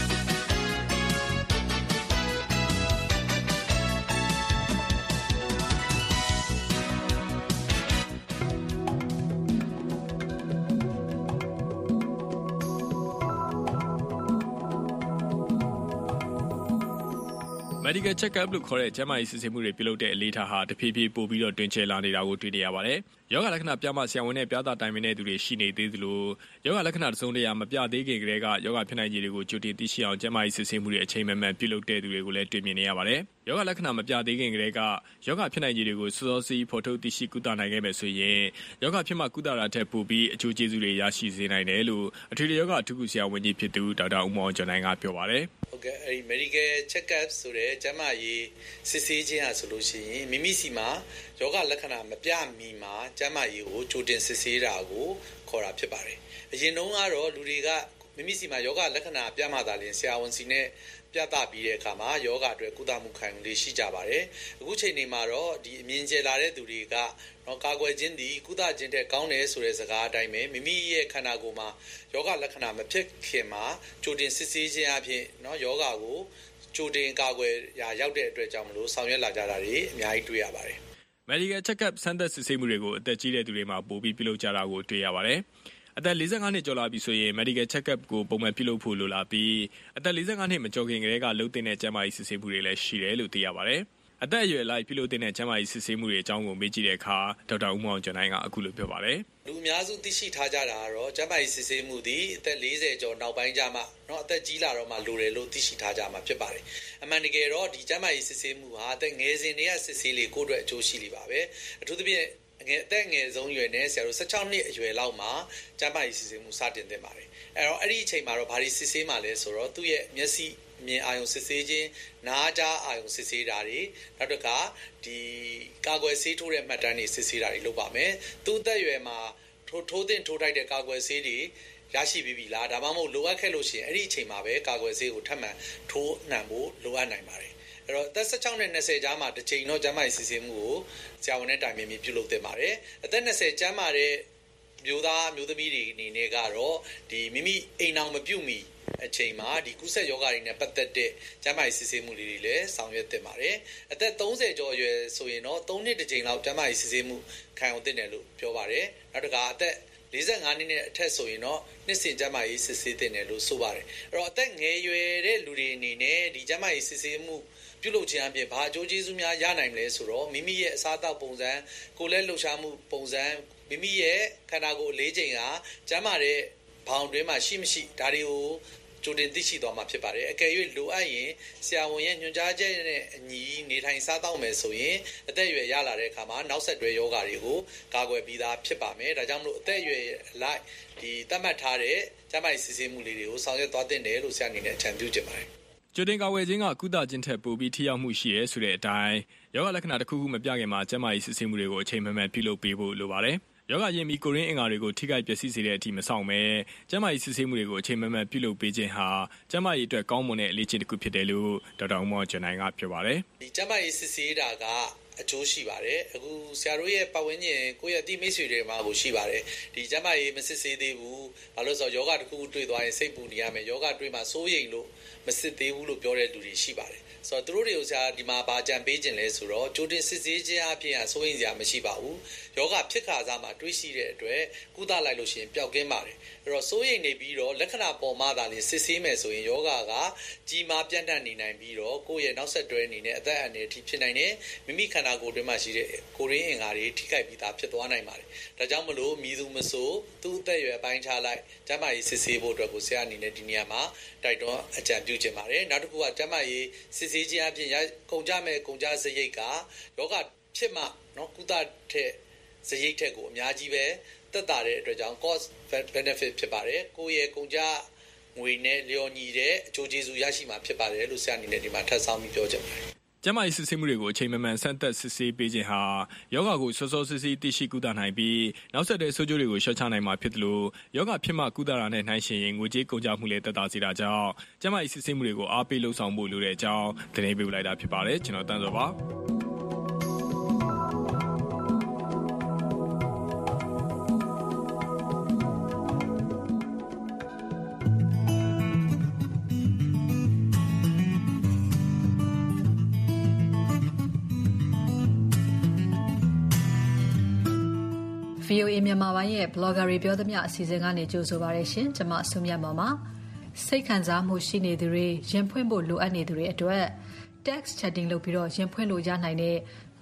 Medical check-up လို့ခေါ်တဲ့ကျန်းမာရေးစစ်ဆေးမှုတွေပြုလုပ်တဲ့အလေးထားဟာတဖြည်းဖြည်းပိုပြီးတော့တွင်ကျယ်လာနေတာကိုတွေ့နေရပါတယ်။ယောဂလက္ခဏာပြမှဆရာဝန်နဲ့ပြသတိုင်ပင်တဲ့သူတွေရှိနေသေးသလိုယောဂလက္ခဏာတစ်စုံတစ်ရာမပြသေးခင်ကတည်းကယောဂဖြစ်နိုင်ခြေတွေကိုကြိုတင်သိရှိအောင်ကျန်းမာရေးစစ်ဆေးမှုတွေအချိန်မှန်မှန်ပြုလုပ်တဲ့သူတွေကိုလည်းတွေ့မြင်နေရပါတယ်။ယောဂလက္ခဏာမပြသေးခင်ကတည်းကယောဂဖြစ်နိုင်ခြေတွေကိုစောစောစီးဖော်ထုတ်သိရှိကုသနိုင်ခဲ့မယ်ဆိုရင်ယောဂဖြစ်မှကုသတာထက်ပိုပြီးအကျိုးကျေးဇူးတွေရရှိစေနိုင်တယ်လို့အထွေထွေယောဂအထူးကုဆရာဝန်ကြီးဖြစ်သူဒေါက်တာဦးမောင်ကျော်နိုင်ကပြောပါတယ်။ဟုတ်ကဲ့အဲဒီ medical check up ဆိုတဲ့ကျန်းမာရေးစစ်ဆေးခြင်းဟာဆိုလို့ရှိရင်မိမိစီမှာယောဂလက္ခဏာမပြမီမှာကျန်းမာရေးကိုကြိုတင်စစ်ဆေးတာကိုခေါ်တာဖြစ်ပါတယ်။အရင်တုန်းကတော့လူတွေကမိမိစီမှာယောဂလက္ခဏာပြမှသာလျှင်ဆရာဝန်စီနဲ့ပြသပြီးတဲ့အခါမှာယောဂအတွက်ကုသမှုခံယူလေးရှိကြပါတယ်။အခုချိန်နေမှာတော့ဒီအမြင်ကျလာတဲ့သူတွေကကာကွယ်ခြင်းသည်ကုသခြင်းတဲ့ကောင်းတယ်ဆိုတဲ့စကားအတိုင်းပဲမိမိရဲ့ခန္ဓာကိုယ်မှာယောဂလက္ခဏာမဖြစ်ခင်မှာကြိုတင်စစ်ဆေးခြင်းအပြင်ယောဂကိုကြိုတင်ကာကွယ်ရာရောက်တဲ့အတွက်ကြောင့်မလို့ဆောင်ရွက်လာကြတာတွေအများကြီးတွေ့ရပါတယ်။ Medical check-up စမ်းသပ်စစ်ဆေးမှုတွေကိုအသက်ကြီးတဲ့သူတွေမှာပိုပြီးပြုလုပ်ကြတာကိုတွေ့ရပါတယ်။အသက်45နှစ်ကျော်လာပြီဆိုရင် medical check-up ကိုပုံမှန်ပြုလုပ်ဖို့လိုလာပြီးအသက်45နှစ်မကျော်ခင်ကတည်းကလုပ်တဲ့ကျန်းမာရေးစစ်ဆေးမှုတွေလည်းရှိတယ်လို့သိရပါတယ်။အသက်အရွယ်လိုက်ပြုလုပ်တဲ့ကျန်းမာရေးစစ်ဆေးမှုတွေအကြောင်းကိုမေးကြည့်တဲ့အခါဒေါက်တာဦးမောင်ကျော်နိုင်ကအခုလိုပြောပါတယ်။လူအများစုသိရှိထားကြတာကတော့ကျန်းမာရေးစစ်ဆေးမှုသည်အသက်40ကျော်နောက်ပိုင်းကျမှအသက်ကြီးလာတော့မှလိုတယ်လို့သိရှိထားကြမှာဖြစ်ပါတယ်။အမှန်တကယ်တော့ဒီကျန်းမာရေးစစ်ဆေးမှုဟာအသက်ငယ်စဉ်တည်းကစစ်ဆေးလေကိုယ့်အတွက်အကျိုးရှိလိမ့်ပါပဲ။အထူးသဖြင့်အသက်ငယ်ဆုံးရွယ်နဲ့ဆရာတို့16နှစ်အရွယ်လောက်မှာကျန်းမာရေးစစ်ဆေးမှုစတင်သင့်ပါတယ်။အဲ့ဒီအချိန်မှာတော့ဘာတွေစစ်ဆေးမှလဲဆိုတော့သူ့ရဲ့မျက်စိအမြင်အာရုံစစ်ဆေးခြင်းနားကြားအာရုံစစ်ဆေးတာတွေနောက်တစ်ခါဒီကာကွယ်ဆေးထိုးတဲ့မှတ်တမ်းတွေစစ်ဆေးတာတွေလုပ်ပါမယ်။သူ့အသက်အရွယ်မှာထိုးသင့်ထိုးထိုက်တဲ့ကာကွယ်ဆေးတွေရရှိပြီးပြီလားဒါမှမဟုတ်လိုအပ်ခဲ့လို့ရှိရင်အဲ့ဒီအချိန်မှာပဲကာကွယ်ဆေးကိုထပ်မံထိုးနှံဖို့လိုအပ်နိုင်ပါတယ်။အဲ့တော့အသက်16နဲ့20ကြားမှာတစ်ချိန်တော့ကျန်းမာရေးစစ်ဆေးမှုကိုဆရာဝန်နဲ့တိုင်ပင်ပြီးပြုလုပ်သင့်ပါတယ်။အသက်20ကျန်းမာတဲ့မျိုးသားမျိုးသမီးတွေအနေနဲ့ကတော့ဒီမိမိအိမ်အောင်မပြုတ်မီအချိန်မှာဒီကုသယောဂတွေနဲ့ပတ်သက်တဲ့ကျန်းမာရေးစစ်ဆေးမှုတွေလည်းဆောင်ရွက်သင့်ပါတယ်။အသက်30ကျော်အရွယ်ဆိုရင်တော့3နှစ်တစ်ချိန်လောက်ကျန်းမာရေးစစ်ဆေးမှုခံယူသင့်တယ်လို့ပြောပါတယ်။နောက်တစ်ခါအသက်45နှစ်နဲ့အထက်ဆိုရင်တော့နှစ်စဉ်ကျန်းမာရေးစစ်ဆေးသင့်တယ်လို့ဆိုပါတယ်။အဲ့တော့အသက်ငယ်ရွယ်တဲ့လူတွေအနေနဲ့ဒီကျန်းမာရေးစစ်ဆေးမှုပြုလုပ်ခြင်းအပြင်ဘာအကျိုးကျေးဇူးများရနိုင်မလဲဆိုတော့မိမိရဲ့အစားအသောက်ပုံစံကိုယ်လက်လှုပ်ရှားမှုပုံစံမိမိရဲ့ခန္ဓာကိုယ်လေးချိန်ဟာကျန်းမာတဲ့ဘောင်တွင်းမှာရှိမရှိဒါတွေကိုကြိုတင်သိရှိသွားမှာဖြစ်ပါတယ်အကယ်၍လိုအပ်ရင်ဆရာဝန်ရဲ့ညွှန်ကြားချက်နဲ့အညီနေထိုင်စားသောက်မယ်ဆိုရင်အသက်အရွယ်ရလာတဲ့အခါမှာနောက်ဆက်တွဲယောဂတွေကိုကာကွယ်ပြီးသားဖြစ်ပါမယ်ဒါကြောင့်မလို့အသက်အရွယ်လိုက်ဒီသတ်မှတ်ထားတဲ့ကျန်းမာရေးစစ်ဆေးမှုလေးတွေကိုဆောင်ရွက်သွားသင့်တယ်လို့ဆရာအနေနဲ့အကြံပြုချင်ပါတယ်ကြိုတင်ကာကွယ်ခြင်းကကုသခြင်းထက်ပိုပြီးထိရောက်မှုရှိရဲဆိုတဲ့အတိုင်းယောဂလက္ခဏာတစ်ခုခုမပြခင်မှာကျန်းမာရေးစစ်ဆေးမှုတွေကိုအချိန်မှန်မှန်ပြုလုပ်ပေးဖို့လိုပါတယ်။ယောဂရင်ပြီးကိုရင်းအင်္ဂါတွေကိုထိခိုက်ပျက်စီးစေတဲ့အထိမဆောင်ပဲကျန်းမာရေးစစ်ဆေးမှုတွေကိုအချိန်မှန်မှန်ပြုလုပ်ပေးခြင်းဟာကျန်းမာရေးအတွက်ကောင်းမွန်တဲ့အလေးချိန်တစ်ခုဖြစ်တယ်လို့ဒေါက်တာဦးမောင်ကျော်နိုင်ကပြောပါတယ်။ဒီကျန်းမာရေးစစ်ဆေးတာကအကျိုးရှိပါတယ်အခုဆရာတို့ရဲ့ပတ်ဝန်းကျင်ကိုယ့်ရဲ့အတိမိတ်ဆွေတွေမှာကိုရှိပါတယ်ဒီကျန်းမာရေးမစစ်ဆေးသေးဘူးဘာလို့ဆိုတော့ယောဂတစ်ခုခုတွေ့သွားရင်စိတ်ပူနေရမယ်ယောဂတွေ့မှစိုးရိမ်လို့မစစ်သေးဘူးလို့ပြောတဲ့လူတွေရှိပါတယ်ဆိုတော့သူတို့တွေကိုဆရာဒီမှာဗာကြံပေးခြင်းလဲဆိုတော့ကြိုတင်စစ်ဆေးခြင်းအပြင်စိုးရိမ်စရာမရှိပါဘူးယောဂဖြစ်ခါစားမှာတွေးရှိတဲ့အတွက်ကုသလိုက်လို့ရှိရင်ပျောက်ကင်းပါတယ်အဲ့တော့စိုးရိမ်နေပြီးတော့လက္ခဏာပေါ်မှသာလျှင်စစ်ဆေးမယ်ဆိုရင်ယောဂကကြီးမားပြန့်နှံ့နေနိုင်ပြီးတော့ကိုယ့်ရဲ့နောက်ဆက်တွဲအနေနဲ့အသက်အန္တရာယ်ထိဖြစ်နိုင်တယ်မိမိခန္ဓာကိုယ်တွင်းမှာရှိတဲ့ကိုရင်းအင်္ဂါတွေထိခိုက်ပြီးသားဖြစ်သွားနိုင်ပါတယ်ဒါကြောင့်မလို့မြည်သူမဆိုသူ့အသက်အရွယ်ပိုင်းခြားလိုက်ကျန်းမာရေးစစ်ဆေးဖို့အတွက်ကိုဆရာအနေနဲ့ဒီနေရာမှာတိုက်တွန်းအကြံပြုချင်ပါတယ်နောက်တစ်ခုကကျန်းမာရေးစစ်ဆေးခြင်းအပြင်ကုန်ကြမဲ့ကုန်ကြစရိတ်ကယောဂဖြစ်မှကုသတဲ့စရိတ်ထက်ကိုအများကြီးပဲသက်သာတဲ့အတွက်ကြောင့် cost benefit ဖြစ်ပါတယ်ကိုယ့်ရဲ့ကုန်ကြငွေနဲ့လျော်ညီတဲ့အကျိုးကျေးဇူးရရှိမှာဖြစ်ပါတယ်လို့ဆရာအနေနဲ့ဒီမှာထပ်ဆောင်းပြီးပြောချင်ပါတယ်ကျန်းမာရေးစစ်ဆေးမှုတွေကိုအချိန်မှန်မှန်စမ်းသပ်စစ်ဆေးပေးခြင်းဟာယောဂကိုစောစောစစ်ဆေးသိရှိကုသနိုင်ပြီးနောက်ဆက်တွဲဆိုးကျိုးတွေကိုရှင်းချနိုင်မှာဖြစ်တယ်လို့ယောဂဖြစ်မှကုသတာနဲ့နှိုင်းယှဉ်ရင်ငွေကြေးကုန်ကျမှုလည်းသက်သာစေတာကြောင့်ကျန်းမာရေးစစ်ဆေးမှုတွေကိုအားပေးလှုံ့ဆော်ဖို့လိုတဲ့အကြောင်းသတင်းပေးလိုက်တာဖြစ်ပါတယ်ကျွန်တော်တန်းစောပါ VOA မြန်မာပိုင်းရဲ့ blogger တွေပြောသမျှအစီအစဉ်ကနေကြိုဆိုပါရရှင်ကျွန်မဆုမြတ်မောင်ပါစိတ်ခံစားမှုရှိနေသူတွေရင်ဖွင့်ဖို့လိုအပ်နေသူတွေအတွက် text chatting လုပ်ပြီးတော့ရင်ဖွင့်လို့ရနိုင်တဲ့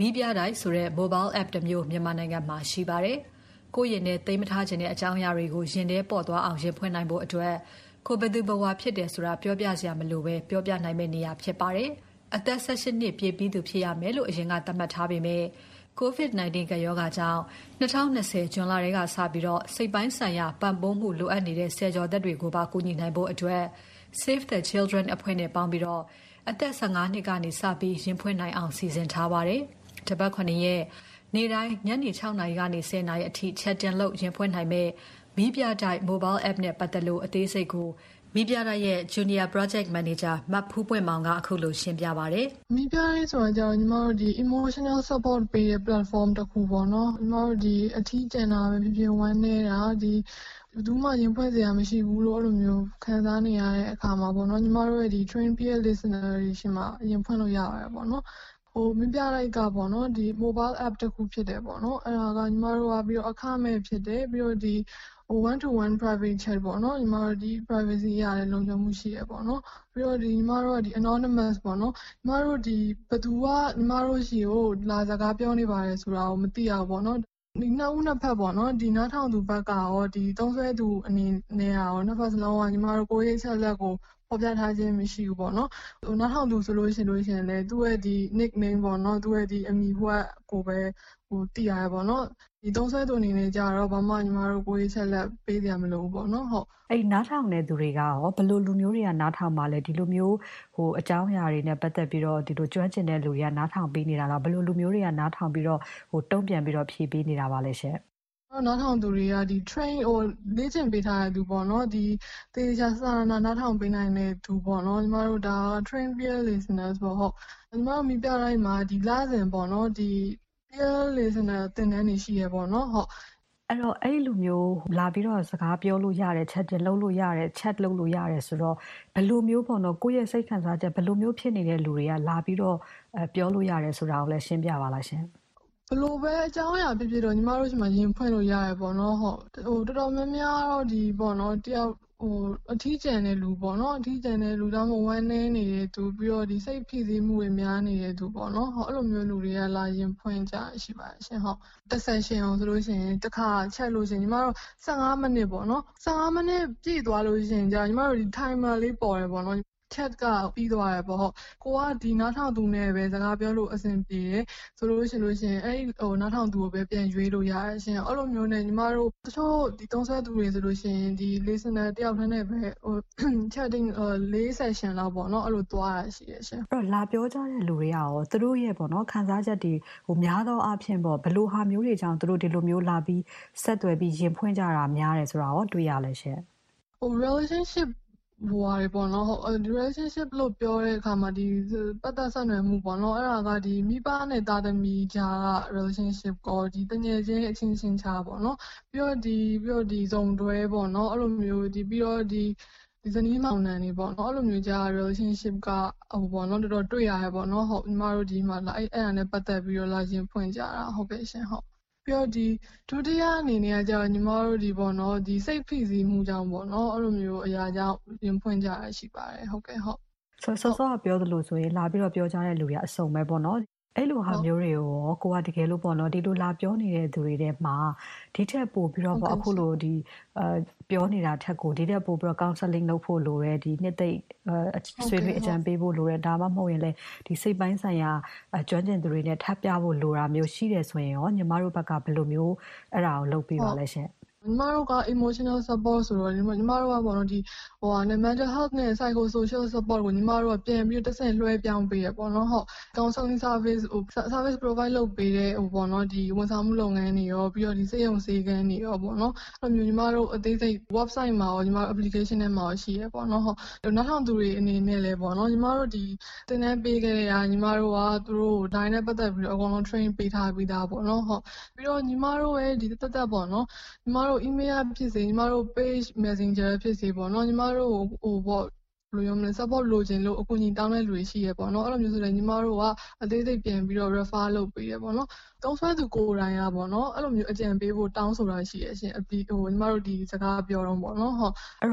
မီးပြတိုက်ဆိုတဲ့ mobile app တစ်မျိုးမြန်မာနိုင်ငံမှာရှိပါတယ်။ကိုယ့်ရင်ထဲသိမ်းမထားခြင်းတဲ့အကြောင်းအရာတွေကိုရင်ထဲပေါ်သွားအောင်ရင်ဖွင့်နိုင်ဖို့အတွက်ကိုဘယ်သူဘဝဖြစ်တယ်ဆိုတာပြောပြစရာမလိုပဲပြောပြနိုင်မယ့်နေရာဖြစ်ပါတယ်။အသက်16နှစ်ပြည့်ပြီးသူဖြစ်ရမယ်လို့အရင်ကသတ်မှတ်ထားပေမဲ့ COVID-19 ကရောဂါကြောင့်2020 ဇွန်လထဲကစပြီးတော့စိတ်ပိုင်းဆိုင်ရာပံ့ပိုးမှုလိုအပ်နေတဲ့ဆယ်ကျော်သက်တွေကိုပါကူညီနိုင်ဖို့အတွက် Save the Children အဖွဲ့နဲ့ပေါင်းပြီးတော့အသက်15နှစ်ကနေစပြီးရင်ဖွင့်နိုင်အောင်စီစဉ်ထားပါတယ်။တစ်ပတ်9ရက်နေ့တိုင်းညနေ6နာရီကနေ10နာရီအထိ chat တင်လို့ရင်ဖွင့်နိုင်မဲ့မီးပြတိုက် mobile app နဲ့ပတ်သက်လို့အသေးစိတ်ကိုမီးပြတိုက်ရဲ့ Junior Project Manager မဖူးပွင့်မောင်ကအခုလိုရှင်းပြပါတယ်။မီးပြတိုက်ဆိုတာကြောင့်ညီမတို့ဒီ emotional support ပေးတဲ့ platform တစ်ခုပေါ့နော်။ညီမတို့ဒီအထီးကျန်တာပဲဖြစ်ဖြစ်ဝမ်းနေတာဒီဘယ်သူမှရင်ဖွဲ့စရာမရှိဘူးလို့အဲ့လိုမျိုးခံစားနေရတဲ့အခါမှာပေါ့နော်ညီမတို့ရဲ့ဒီ train peer listener တွေရှိမှရင်ဖွင့်လို့ရပါတယ်ပေါ့နော်မပြလိုက်ကပေါ့နော်ဒီ mobile app တစ်ခုဖြစ်တယ်ပေါ့နော်အဲ့ဒါကညီမတို့ကပြီးတော့အခမဲ့ဖြစ်တယ်ပြီးတော့ဒီ one to one private chat ပေါ့နော်ညီမတို့ဒီ privacy ရတဲ့လုံခြုံမှုရှိရပေါ့နော်ပြီးတော့ဒီညီမတို့ကဒီ anonymous ပေါ့နော်ညီမတို့ဒီဘသူကညီမတို့ရှိကိုလာစကားပြောနေပါတယ်ဆိုတာကိုမသိရဘူးပေါ့နော်ဒီနှစ်ဦးနှစ်ဖက်ပေါ့နော်ဒီနားထောင်သူဘက်ကရောဒီသုံးဆွဲသူအနေနဲ့ရောနှစ်ဖက်စလုံးကညီမတို့ကိုယ်ရေးချက်လက်ကိုပေါ်ပြထားခြင်းမရှိဘူးပေါ့နော်နားထောင်သူဆိုလို့ရှိရင်လည်းသူ့ရဲ့ဒီ nickname ပေါ့နော်သူ့ရဲ့ဒီအမည်ဘွဲ့ကိုပဲသိရရပေါ့နော်ဒီသုံးဆွဲသူအနေနဲ့ကြတော့ဘာမှညီမတို့ကိုယ်ရေးချက်လက်ပေးကြမလို့ပေါ့နော်ဟုတ်အဲ့နားထောင်တဲ့သူတွေကရောဘယ်လိုလူမျိုးတွေကနားထောင်ပါလဲဒီလိုမျိုးအကြောင်းအရာတွေနဲ့ပတ်သက်ပြီးတော့ဒီလိုကျွမ်းကျင်တဲ့လူတွေကနားထောင်ပေးနေတာလားဘယ်လိုလူမျိုးတွေကနားထောင်ပြီးတော့တုံ့ပြန်ပြီးတော့ဖြေပေးနေတာပါလဲရှင်နားထောင်သူတွေကဒီ train လေ့ကျင့်ပေးထားတဲ့သူပေါ့နော်ဒီတေချာစာနားထောင်ပေးနိုင်တဲ့သူပေါ့နော်ညီမတို့ဒါ train peer listeners ပေါ့ဟုတ်ညီမတို့မိပြတိုင်းမှာဒီလစဉ်ပေါ့နော်ဒီ peer listener သင်တန်းတွေရှိရပေါ့နော်ဟုတ်အဲ့တော့အဲ့လူမျိုးလာပြီးတော့စကားပြောလို့ရတယ် chat တင်လုပ်လို့ရတယ် chat လုပ်လို့ရတယ်ဆိုတော့ဘယ်လိုမျိုးပေါ့နော်ကိုယ့်ရဲ့စိတ်ခံစားချက်ဘယ်လိုမျိုးဖြစ်နေတဲ့လူတွေကလာပြီးတော့ပြောလို့ရတယ်ဆိုတာကိုလည်းရှင်းပြပါလားရှင်ဘလို့ပဲအကြောင်းအရာဖြစ်ဖြစ်တော့ညီမတို့ရှိမှရင်ဖွင့်လို့ရတယ်ပေါ့နော်ဟုတ်တော်တော်များများတော့ဒီပေါ့နော်တယောက်အထီးကျန်တဲ့လူပေါ့နော်အထီးကျန်တဲ့လူတော့ဝမ်းနေနေတဲ့သူပြီးတော့ဒီစိတ်ဖိစီးမှုတွေများနေတဲ့သူပေါ့နော်ဟုတ်အဲ့လိုမျိုးလူတွေကလာရင်ဖွင့်ကြရှိပါတယ်ရှင်ဟုတ်တစ်ဆက်ရှင်အောင်ဆိုလို့ရှိရင်တစ်ခါချက်လို့ရှိရင်ညီမတို့15မိနစ်ပေါ့နော်15မိနစ်ပြည့်သွားလို့ရှိရင်ကြာညီမတို့ဒီ timer လေးပေါ်တယ်ပေါ့နော်chat ကပြီးသွားရပေါ့ဟုတ်ကိုကဒီနားထောင်သူနဲ့ပဲစကားပြောလို့အဆင်ပြေတယ်ဆိုလို့ရှိရင်အဲ့နားထောင်သူကိုပဲပြန်ရွေးလို့ရတယ်ရှင်အဲ့လိုမျိုးနဲ့ညီမတို့တချို့ဒီသုံးဆွဲသူတွေဆိုလို့ရှိရင်ဒီ listener တယောက်တည်းနဲ့ပဲchatting 4 session လောက်ပေါ့နော်အဲ့လိုသွားရရှိရရှင်အဲ့တော့လာပြောကြတဲ့လူတွေကရောသူတို့ရဲ့ပေါ့နော်ခံစားချက်တွေများသောအားဖြင့်ပေါ့ဘယ်လိုဟာမျိုးတွေကြောင့်သူတို့ဒီလိုမျိုးလာပြီးဆက်သွယ်ပြီးရင်ဖွင့်ကြတာများတယ်ဆိုတာရောတွေ့ရလဲရှင် relationship ဟိုဟာတွေပေါ့နော် relationship လို့ပြောတဲ့အခါမှာဒီပတ်သက်ဆက်နွယ်မှုပေါ့နော်အဲ့ဒါကဒီမိဘနဲ့သားသမီးကြားက relationship ကိုဒီတငယ်ချင်းအချင်းချင်းချာပေါ့နော်ပြီးတော့ဒီဇုံတွဲပေါ့နော်အဲ့လိုမျိုးဒီပြီးတော့ဒီဇနီးမောင်နှံတွေပေါ့နော်အဲ့လိုမျိုးကြား relationship ကဟိုပေါ့နော်တော်တော်တွေ့ရတယ်ပေါ့နော်ဟုတ်ညီမတို့ဒီမှာလာအဲ့ဒါနဲ့ပတ်သက်ပြီးတော့လာရင်ဖွင့်ကြတာဟုတ်ကဲ့ရှင်ဟုတ်ပြီးတော့ဒီဒုတိယအနေနဲ့ကကျတော့ညီမတို့ဒီပေါ့နော်ဒီစိတ်ဖိစီးမှုကြောင့်ပေါ့နော်အဲ့လိုမျိုးအရာကြောင့်ရင်ဖွင့်ကြရရှိပါတယ်ဟုတ်ကဲ့ဟုတ်ဆော့ပြောသလိုဆိုရင်လာပြီးတော့ပြောကြတဲ့လူတွေအစုံပဲပေါ့နော်အဲ့လိုဟာမျိုးတွေကိုကိုကတကယ်လို့ပေါ့နော်ဒီလိုလာပြောနေတဲ့သူတွေထဲမှာဒီထက်ပိုပြီးတော့ပေါ့အခုလိုဒီပြောနေတာထက်ကိုဒီထက်ပိုပြီးတော့ counseling လုပ်ဖို့လိုတယ်ဒီနှစ်သိမ့်ဆွေးနွေးအကြံပေးဖို့လိုတယ်ဒါမှမဟုတ်ရင်လည်းဒီစိတ်ပိုင်းဆိုင်ရာကျွမ်းကျင်သူတွေနဲ့ထပ်ပြဖို့လိုတာမျိုးရှိတယ်ဆိုရင်ရောညီမတို့ဘက်ကဘယ်လိုမျိုးအဲ့ဒါကိုလုပ်ပေးပါလဲရှင်ညီမတို့က emotional support ဆိုတော့ညီမတို့ကပေါ့နော်ဒီmental health နဲ့ psycho social support ကိုညီမတို့ကပြန်ပြီးတစ်ဆင့်လွှဲပြောင်းပေးရပေါ့နော်ဟုတ် counseling service provide လုပ်ပေးတဲ့ပေါ့နော်ဒီဝန်ဆောင်မှုလုပ်ငန်းတွေရောပြီးတော့ဒီစေယုံစေခန်းတွေရောပေါ့နော်အဲ့လိုမျိုးညီမတို့အသေးစိတ် website မှာရောညီမတို့ application ထဲမှာရောရှိရပေါ့နော်ဟုတ်နောက်ထောင်သူတွေအနေနဲ့လည်းပေါ့နော်ညီမတို့ဒီသင်တန်းပေးခဲ့တဲ့ညီမတို့ကသူတို့ဒိုင်းနဲ့ပတ်သက်ပြီးတော့အကုန်လုံး train ပေးထားပြီးသားပေါ့နော်ဟုတ်ပြီးတော့ညီမတို့ရဲ့ဒီတက်ပေါ့နော်ညီမတို့ email ဖြစ်စေညီမတို့ page messenger ဖြစ်စေပေါ့နော်ညီမတို့ဟိုပေါ့ဘယ်လိုမျိုးလဲ support လိုချင်လို့အကူအညီတောင်းတဲ့လူတွေရှိရပေါ့နော်အဲ့လိုမျိုးဆိုရင်ညီမတို့ကအသေးစိတ်ပြန်ပြီးတော့ refer လုပ်ပေးရပေါ့နော်သုံးဆွဲသူကိုယ်တိုင်ရပေါ့နော်အဲ့လိုမျိုးအကြံပေးဖို့တောင်းဆိုတာရှိရရှင်အပြီးညီမတို့ဒီစကားပြောတော့ပေါ့နော်ဟုတ်အဲ့တော့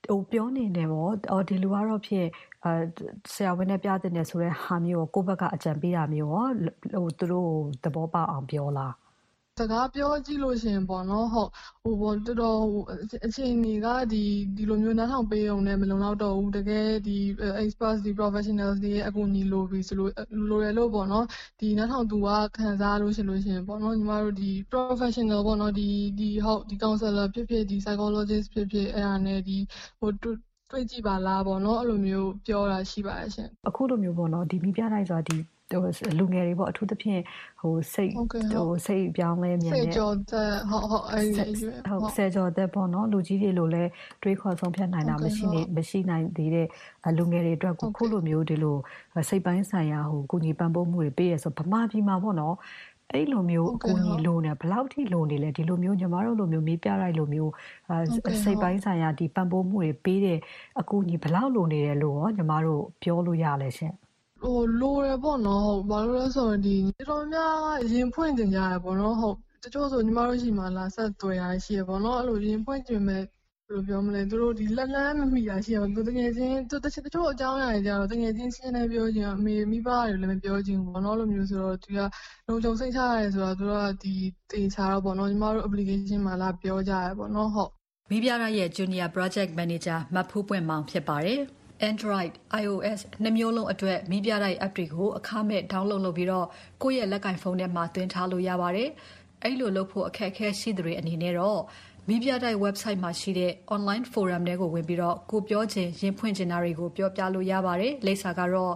ပြောနေတယ်ပေါ့ဒီလူကတော့ဖြစ်ဆရာဝန်နဲ့ပြတဲ့နေဆိုတဲ့ဟာမျိုးကိုယ့်ဘက်ကအကြံပေးတာမျိုးရောသူတို့သဘောပေါက်အောင်ပြောလားစကားပြောကြည့်လို့ရှင်ပေါ့နော်ဟုတ်တော်တော်အခြေအနေကဒီလိုမျိုးနားထောင်ပေးရုံနဲ့မလုံလောက်တော့ဘူးတကယ်ဒီ experts ဒီ professionals တွေရဲ့အကူအညီလိုပြီးဆိုလိုရလို့ပေါ့နော်ဒီနားထောင်သူကခံစားလို့ရှင်ပေါ့နော်ညီမတို့ဒီ professional ပေါ့နော်ဒီဟုတ်ဒီ counselor ဖြစ်ဖြစ်ဒီ psychologist ဖြစ်ဖြစ်အဲ့ဒါနဲ့ဒီတွေ့ကြည့်ပါလားပေါ့နော်အဲ့လိုမျိုးပြောတာရှိပါတယ်ရှင်အခုလိုမျိုးပေါ့နော်ဒီမိပြတိုင်းဆိုတာဒီလူငယ်တွေပေါ့အထူးသဖြင့်စိတ်ပြောင်းလဲမြန်နေစိတ်ကြောသက်ဟုတ်အဲ့ဆယ်ကျော်သက်ပေါ့နော်လူကြီးတွေလိုလဲတွေးခေါ်ဆုံးဖြတ်နိုင်တာမရှိနိုင်သေးတဲ့လူငယ်တွေအတွက်ခုလိုမျိုးဒီလိုစိတ်ပိုင်းဆိုင်ရာကိုညီပံ့ပိုးမှုတွေပေးရဆိုဗမာပြည်မှာပေါ့နော်အဲ့လိုမျိုးအကူအညီလိုနေဘယ်လောက်ထိလိုနေလဲဒီလိုမျိုးညီမတို့လိုမျိုးမေးပြလိုက်လိုမျိုးစိတ်ပိုင်းဆိုင်ရာဒီပံ့ပိုးမှုတွေပေးတဲ့အကူအညီဘယ်လောက်လိုနေတယ်လို့ရောညီမတို့ပြောလို့ရလဲရှင်လိုရပေါ့နော်ဟုတ်ဘာလို့လဲဆိုရင်ဒီတော်များရင်ဖွင့်တင်ကြရပေါ့နော်ဟုတ်တချို့ဆိုညီမတို့ရှိမှလာဆက်သွယ်ရရှိရပေါ့နော်အဲ့လိုရင်ဖွင့်တင်မဲ့ဘယ်လိုပြောမလဲသူတို့ဒီလက်လန်းမမိရရှိရသူတကယ်ချင်းသူတချို့အကြောင်းအရာတွေကြတော့တကယ်ချင်းရှင်းနေပြောခြင်းအမေမိဘတွေလည်းမပြောခြင်းပေါ့နော်လိုမျိုးဆိုတော့သူကလုံခြုံစိတ်ချရတယ်ဆိုတော့သူကဒီတင်ချတော့ပေါ့နော်ညီမတို့ application မှာလာပြောကြရပေါ့နော်ဟုတ်မိပြရရဲ့ Junior Project Manager မဖူးပွင့်မောင်ဖြစ်ပါတယ်Android, iOS နှစ်မျိုးလုံးအတွက်မိပြတိုက် app တွေကိုအခမဲ့ download လုပ်ပြီးတော့ကိုယ့်ရဲ့လက်ကင်ဖုန်းထဲမှာသွင်းထားလို့ရပါတယ်။အဲ့လိုလုပ်ဖို့အခက်အခဲရှိတဲ့အနေနဲ့တော့မိပြတိုက် website မှာရှိတဲ့ online forum တွေကိုဝင်ပြီးတော့ကိုပြောချင်ရင်ဖွင့်ချင်တာတွေကိုပြောပြလို့ရပါတယ်။လိပ်စာကတော့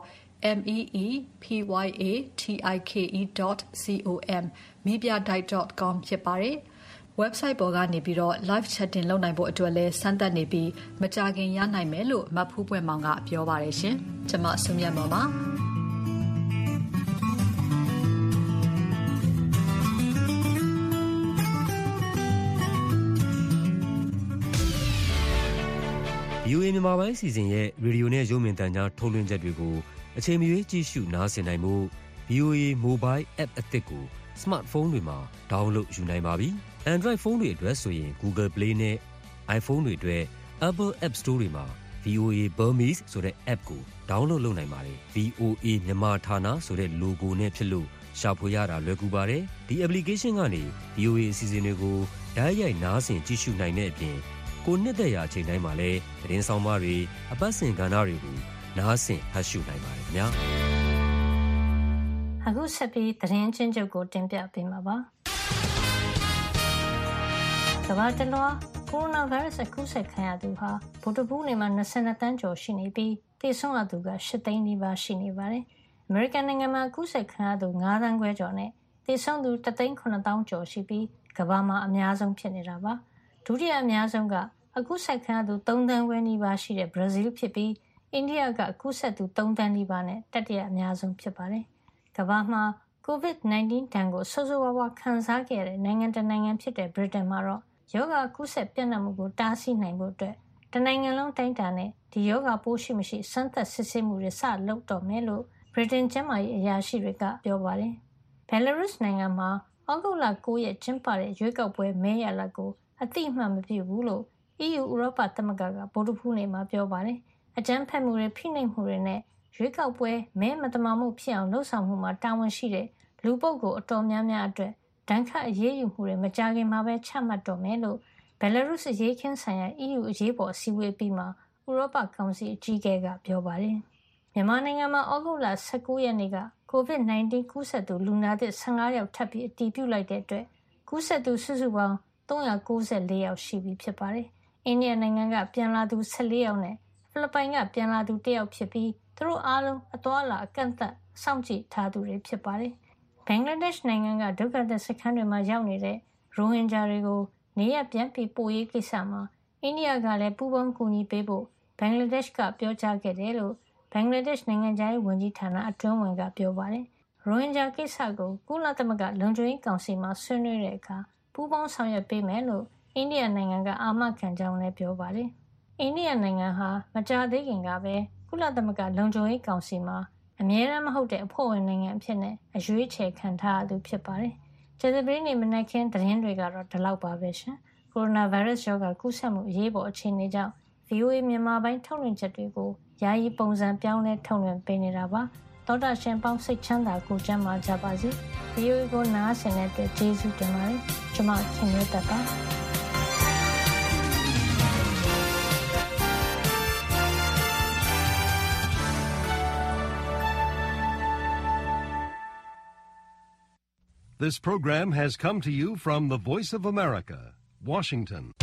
meepyatike.com meepyadite.com ဖြစ်ပါတယ်။ website ပေါ်ကနေပြီးတော့ live chatting လုပ်နိုင်ဖို့အတွက်လည်းစမ်းသပ်နေပြီးမကြခင်ရနိုင်မယ်လို့မဖူးပွင့်မောင်ကပြောပါတယ်ရှင်။ကျွန်မဆုမြတ်မောင်ပါ VOA မြန်မာပိုင်းအစီအစဉ်ရဲ့ရေဒီယိုနဲ့ရုပ်မြင်သံကြားထုတ်လွှင့်ချက်တွေကိုအချိန်မရွေးကြည့်ရှုနားဆင်နိုင်မှု VOA Mobile App အသစ်ကို smartphone တွေမှာ download ယူနိုင်ပါပြီ။ Android ဖုန်းတွေအတွက်ဆိုရင် Google Play နဲ့ iPhone တွေအတွက် Apple App Store တွေမှာ VOA Burmese ဆိုတဲ့ app ကို download လုပ်နိုင်ပါတယ်။ VOA မြန်မာဌာနဆိုတဲ့ logo နဲ့ဖြစ်လို့ရှာဖွေရတာလွယ်ကူပါတယ်။ဒီ application ကနေ VOA အစီအစဉ်တွေကိုတိုက်ရိုက်နားဆင်ကြည့်ရှုနိုင်တဲ့အပြင်ကိုနှစ်သက်ရာအချိန်တိုင်းမှာလည်းသတင်းဆောင်မတွေအပတ်စဉ်ကဏ္ဍတွေကိုနားဆင်ဖတ်ရှုနိုင်ပါတယ်ခင်ဗျာ။အခုဆက်ပြီးသတင်းချင်းချုပ်ကိုတင်ပြပေးမှာပါ။ကမ္ဘာတလွှားကိုရိုနာဗိုင်းရပ်စ်ကူးစက်ခံရသူဟာဗုဒ္ဓဘုနေ့မှာ22တန်းကျော်ရှိနေပြီးသေဆုံးရသူက8သိန်းနီးပါးရှိနေပါတယ်။ အမေရိကန်နိုင်ငံမှာကူးစက်ခံရသူ9သန်းခွဲကျော်နဲ့သေဆုံးသူ1,900,000 ကျော်ရှိပြီးကမ္ဘာမှာအများဆုံးဖြစ်နေတာပါ။ဒုတိယအများဆုံးကအကူးစက်ခံရသူ3သန်းခွဲနီးပါးရှိတဲ့ဘရာဇီးဖြစ်ပြီးအိန္ဒိယကကူးစက်သူ3သန်းနီးပါးနဲ့တတိယအများဆုံးဖြစ်ပါတယ်။ကမ္ဘာမှာ COVID-19 တန်ကိုဆိုးဆိုးဝါးဝါးခံစားခဲ့ရတဲ့နိုင်ငံတနိုင်ငံဖြစ်တဲ့ဗြိတိန်မှာတော့ယောဂကူးစက်ပြန့်နှံ့မှုကိုတားဆီးနိုင်ဖို့အတွက်တနိုင်ငံလုံးတိုင်းတာနဲ့ဒီယောဂပိုးရှိမရှိစမ်းသပ်စစ်ဆေးမှုတွေစလုပ်တော့မယ်လို့ဗြိတိန်ကျန်းမာရေးအရာရှိတွေကပြောပါတယ်။ ဘယ်လာရုစ်နိုင်ငံမှာဩဂုတ်လ9ရက်ကျင်းပတဲ့ရွေးကောက်ပွဲမဲရလဒ်ကိုအတိအမှန်မပြုဘူးလို့ EU ဥရောပသမဂ္ဂကဗုဒ္ဓဟူးနေ့မှာပြောပါတယ်။အကြမ်းဖက်မှုတွေဖိနှိပ်မှုတွေနဲ့ရွေးကောက်ပွဲမဲမတမာမှုဖြစ်အောင်လှုံ့ဆော်မှုမှာတာဝန်ရှိတဲ့လူပုဂ္ဂိုလ်အတော်များများအတွက်ဒဏ်ခတ်အရေးယူမှုတွေမကြာခင်မှာပဲချမှတ်တော့မယ်လို့ဘယ်လာရုစ်ရေးခင်းဆိုင်ရာ EU အရေးပေါ်အစည်းအဝေးပြီးမှဥရောပကောင်စီအကြီးအကဲကပြောပါတယ်။မြန်မာနိုင်ငံမှာဩဂုတ်လ19ရက်နေ့က COVID-19 ကူးစက်သူလူနာသစ်15ယောက်ထပ်ပြီးအတည်ပြုလိုက်တဲ့အတွက်ကူးစက်သူစုစုပေါင်း394ယောက်ရှိပြီဖြစ်ပါတယ်။အိန္ဒိယနိုင်ငံကပြန်လာသူ14ယောက်နဲ့ဖိလစ်ပိုင်ကပြန်လာသူ1ယောက်ဖြစ်ပြီးသူတို့အားလုံးအသွားအလာအကန့်အသတ်စောင့်ကြည့်ထားသူတွေဖြစ်ပါတယ်။ဘင်္ဂလားဒေ့ရှ်နိုင်ငံကဒုက္ခသည်စခန်းတွေမှာရောက်နေတဲ့ရိုဟင်ဂျာတွေကိုနေရပြန်ပြီးပို့ရေးကိစ္စမှာအိန္ဒိယကလည်းပူးပေါင်းကူညီပေးဖို့ဘင်္ဂလားဒေ့ရှ်ကပြောကြားခဲ့တယ်လို့ဘင်္ဂလားဒေ့ရှ်နိုင်ငံသားရေးဝန်ကြီးဌာနအတွင်းဝန်ကပြောပါတယ်။ရိုဟင်ဂျာကိစ္စကိုကုလသမဂ္ဂလုံခြုံရေးကောင်စီမှာဆွေးနွေးတဲ့အခါပူးပေါင်းဆောင်ရွက်ပေးမယ်လို့အိန္ဒိယနိုင်ငံကအာမခံကြောင်းလည်းပြောပါတယ်။အိန္ဒိယနိုင်ငံဟာမကြာသေးခင်ကပဲကုလသမဂ္ဂလုံခြုံရေးကောင်စီမှာအမြဲတမ်းမဟုတ်တဲ့အဖွဲ့ဝင်နိုင်ငံအဖြစ်နဲ့အရွေးချယ်ခံထားရသူဖြစ်ပါတယ်။ကြာသပတေးနေ့မနက်ခင်းသတင်းတွေကတော့ဒီလောက်ပါပဲရှင်။ကိုရိုနာဗိုင်းရပ်စ်ရောဂါကူးစက်မှုအရေးပေါ်အခြေအနေကြောင့် VOA မြန်မာပိုင်းထုတ်လွှင့်ချက်တွေကိုယာယီပုံစံပြောင်းလဲထုတ်လွှင့်ပေးနေတာပါသောတာရှင်ပေါင်းစိတ်ချမ်းသာကိုကျမ်းမာကြပါစေ VOA ကိုနားဆင်တဲ့အတွက်ကျေးဇူးတင်ပါတယ်ကျွန်မခင်မျိုးသက်ပါ This program has come to you from the Voice of America, Washington.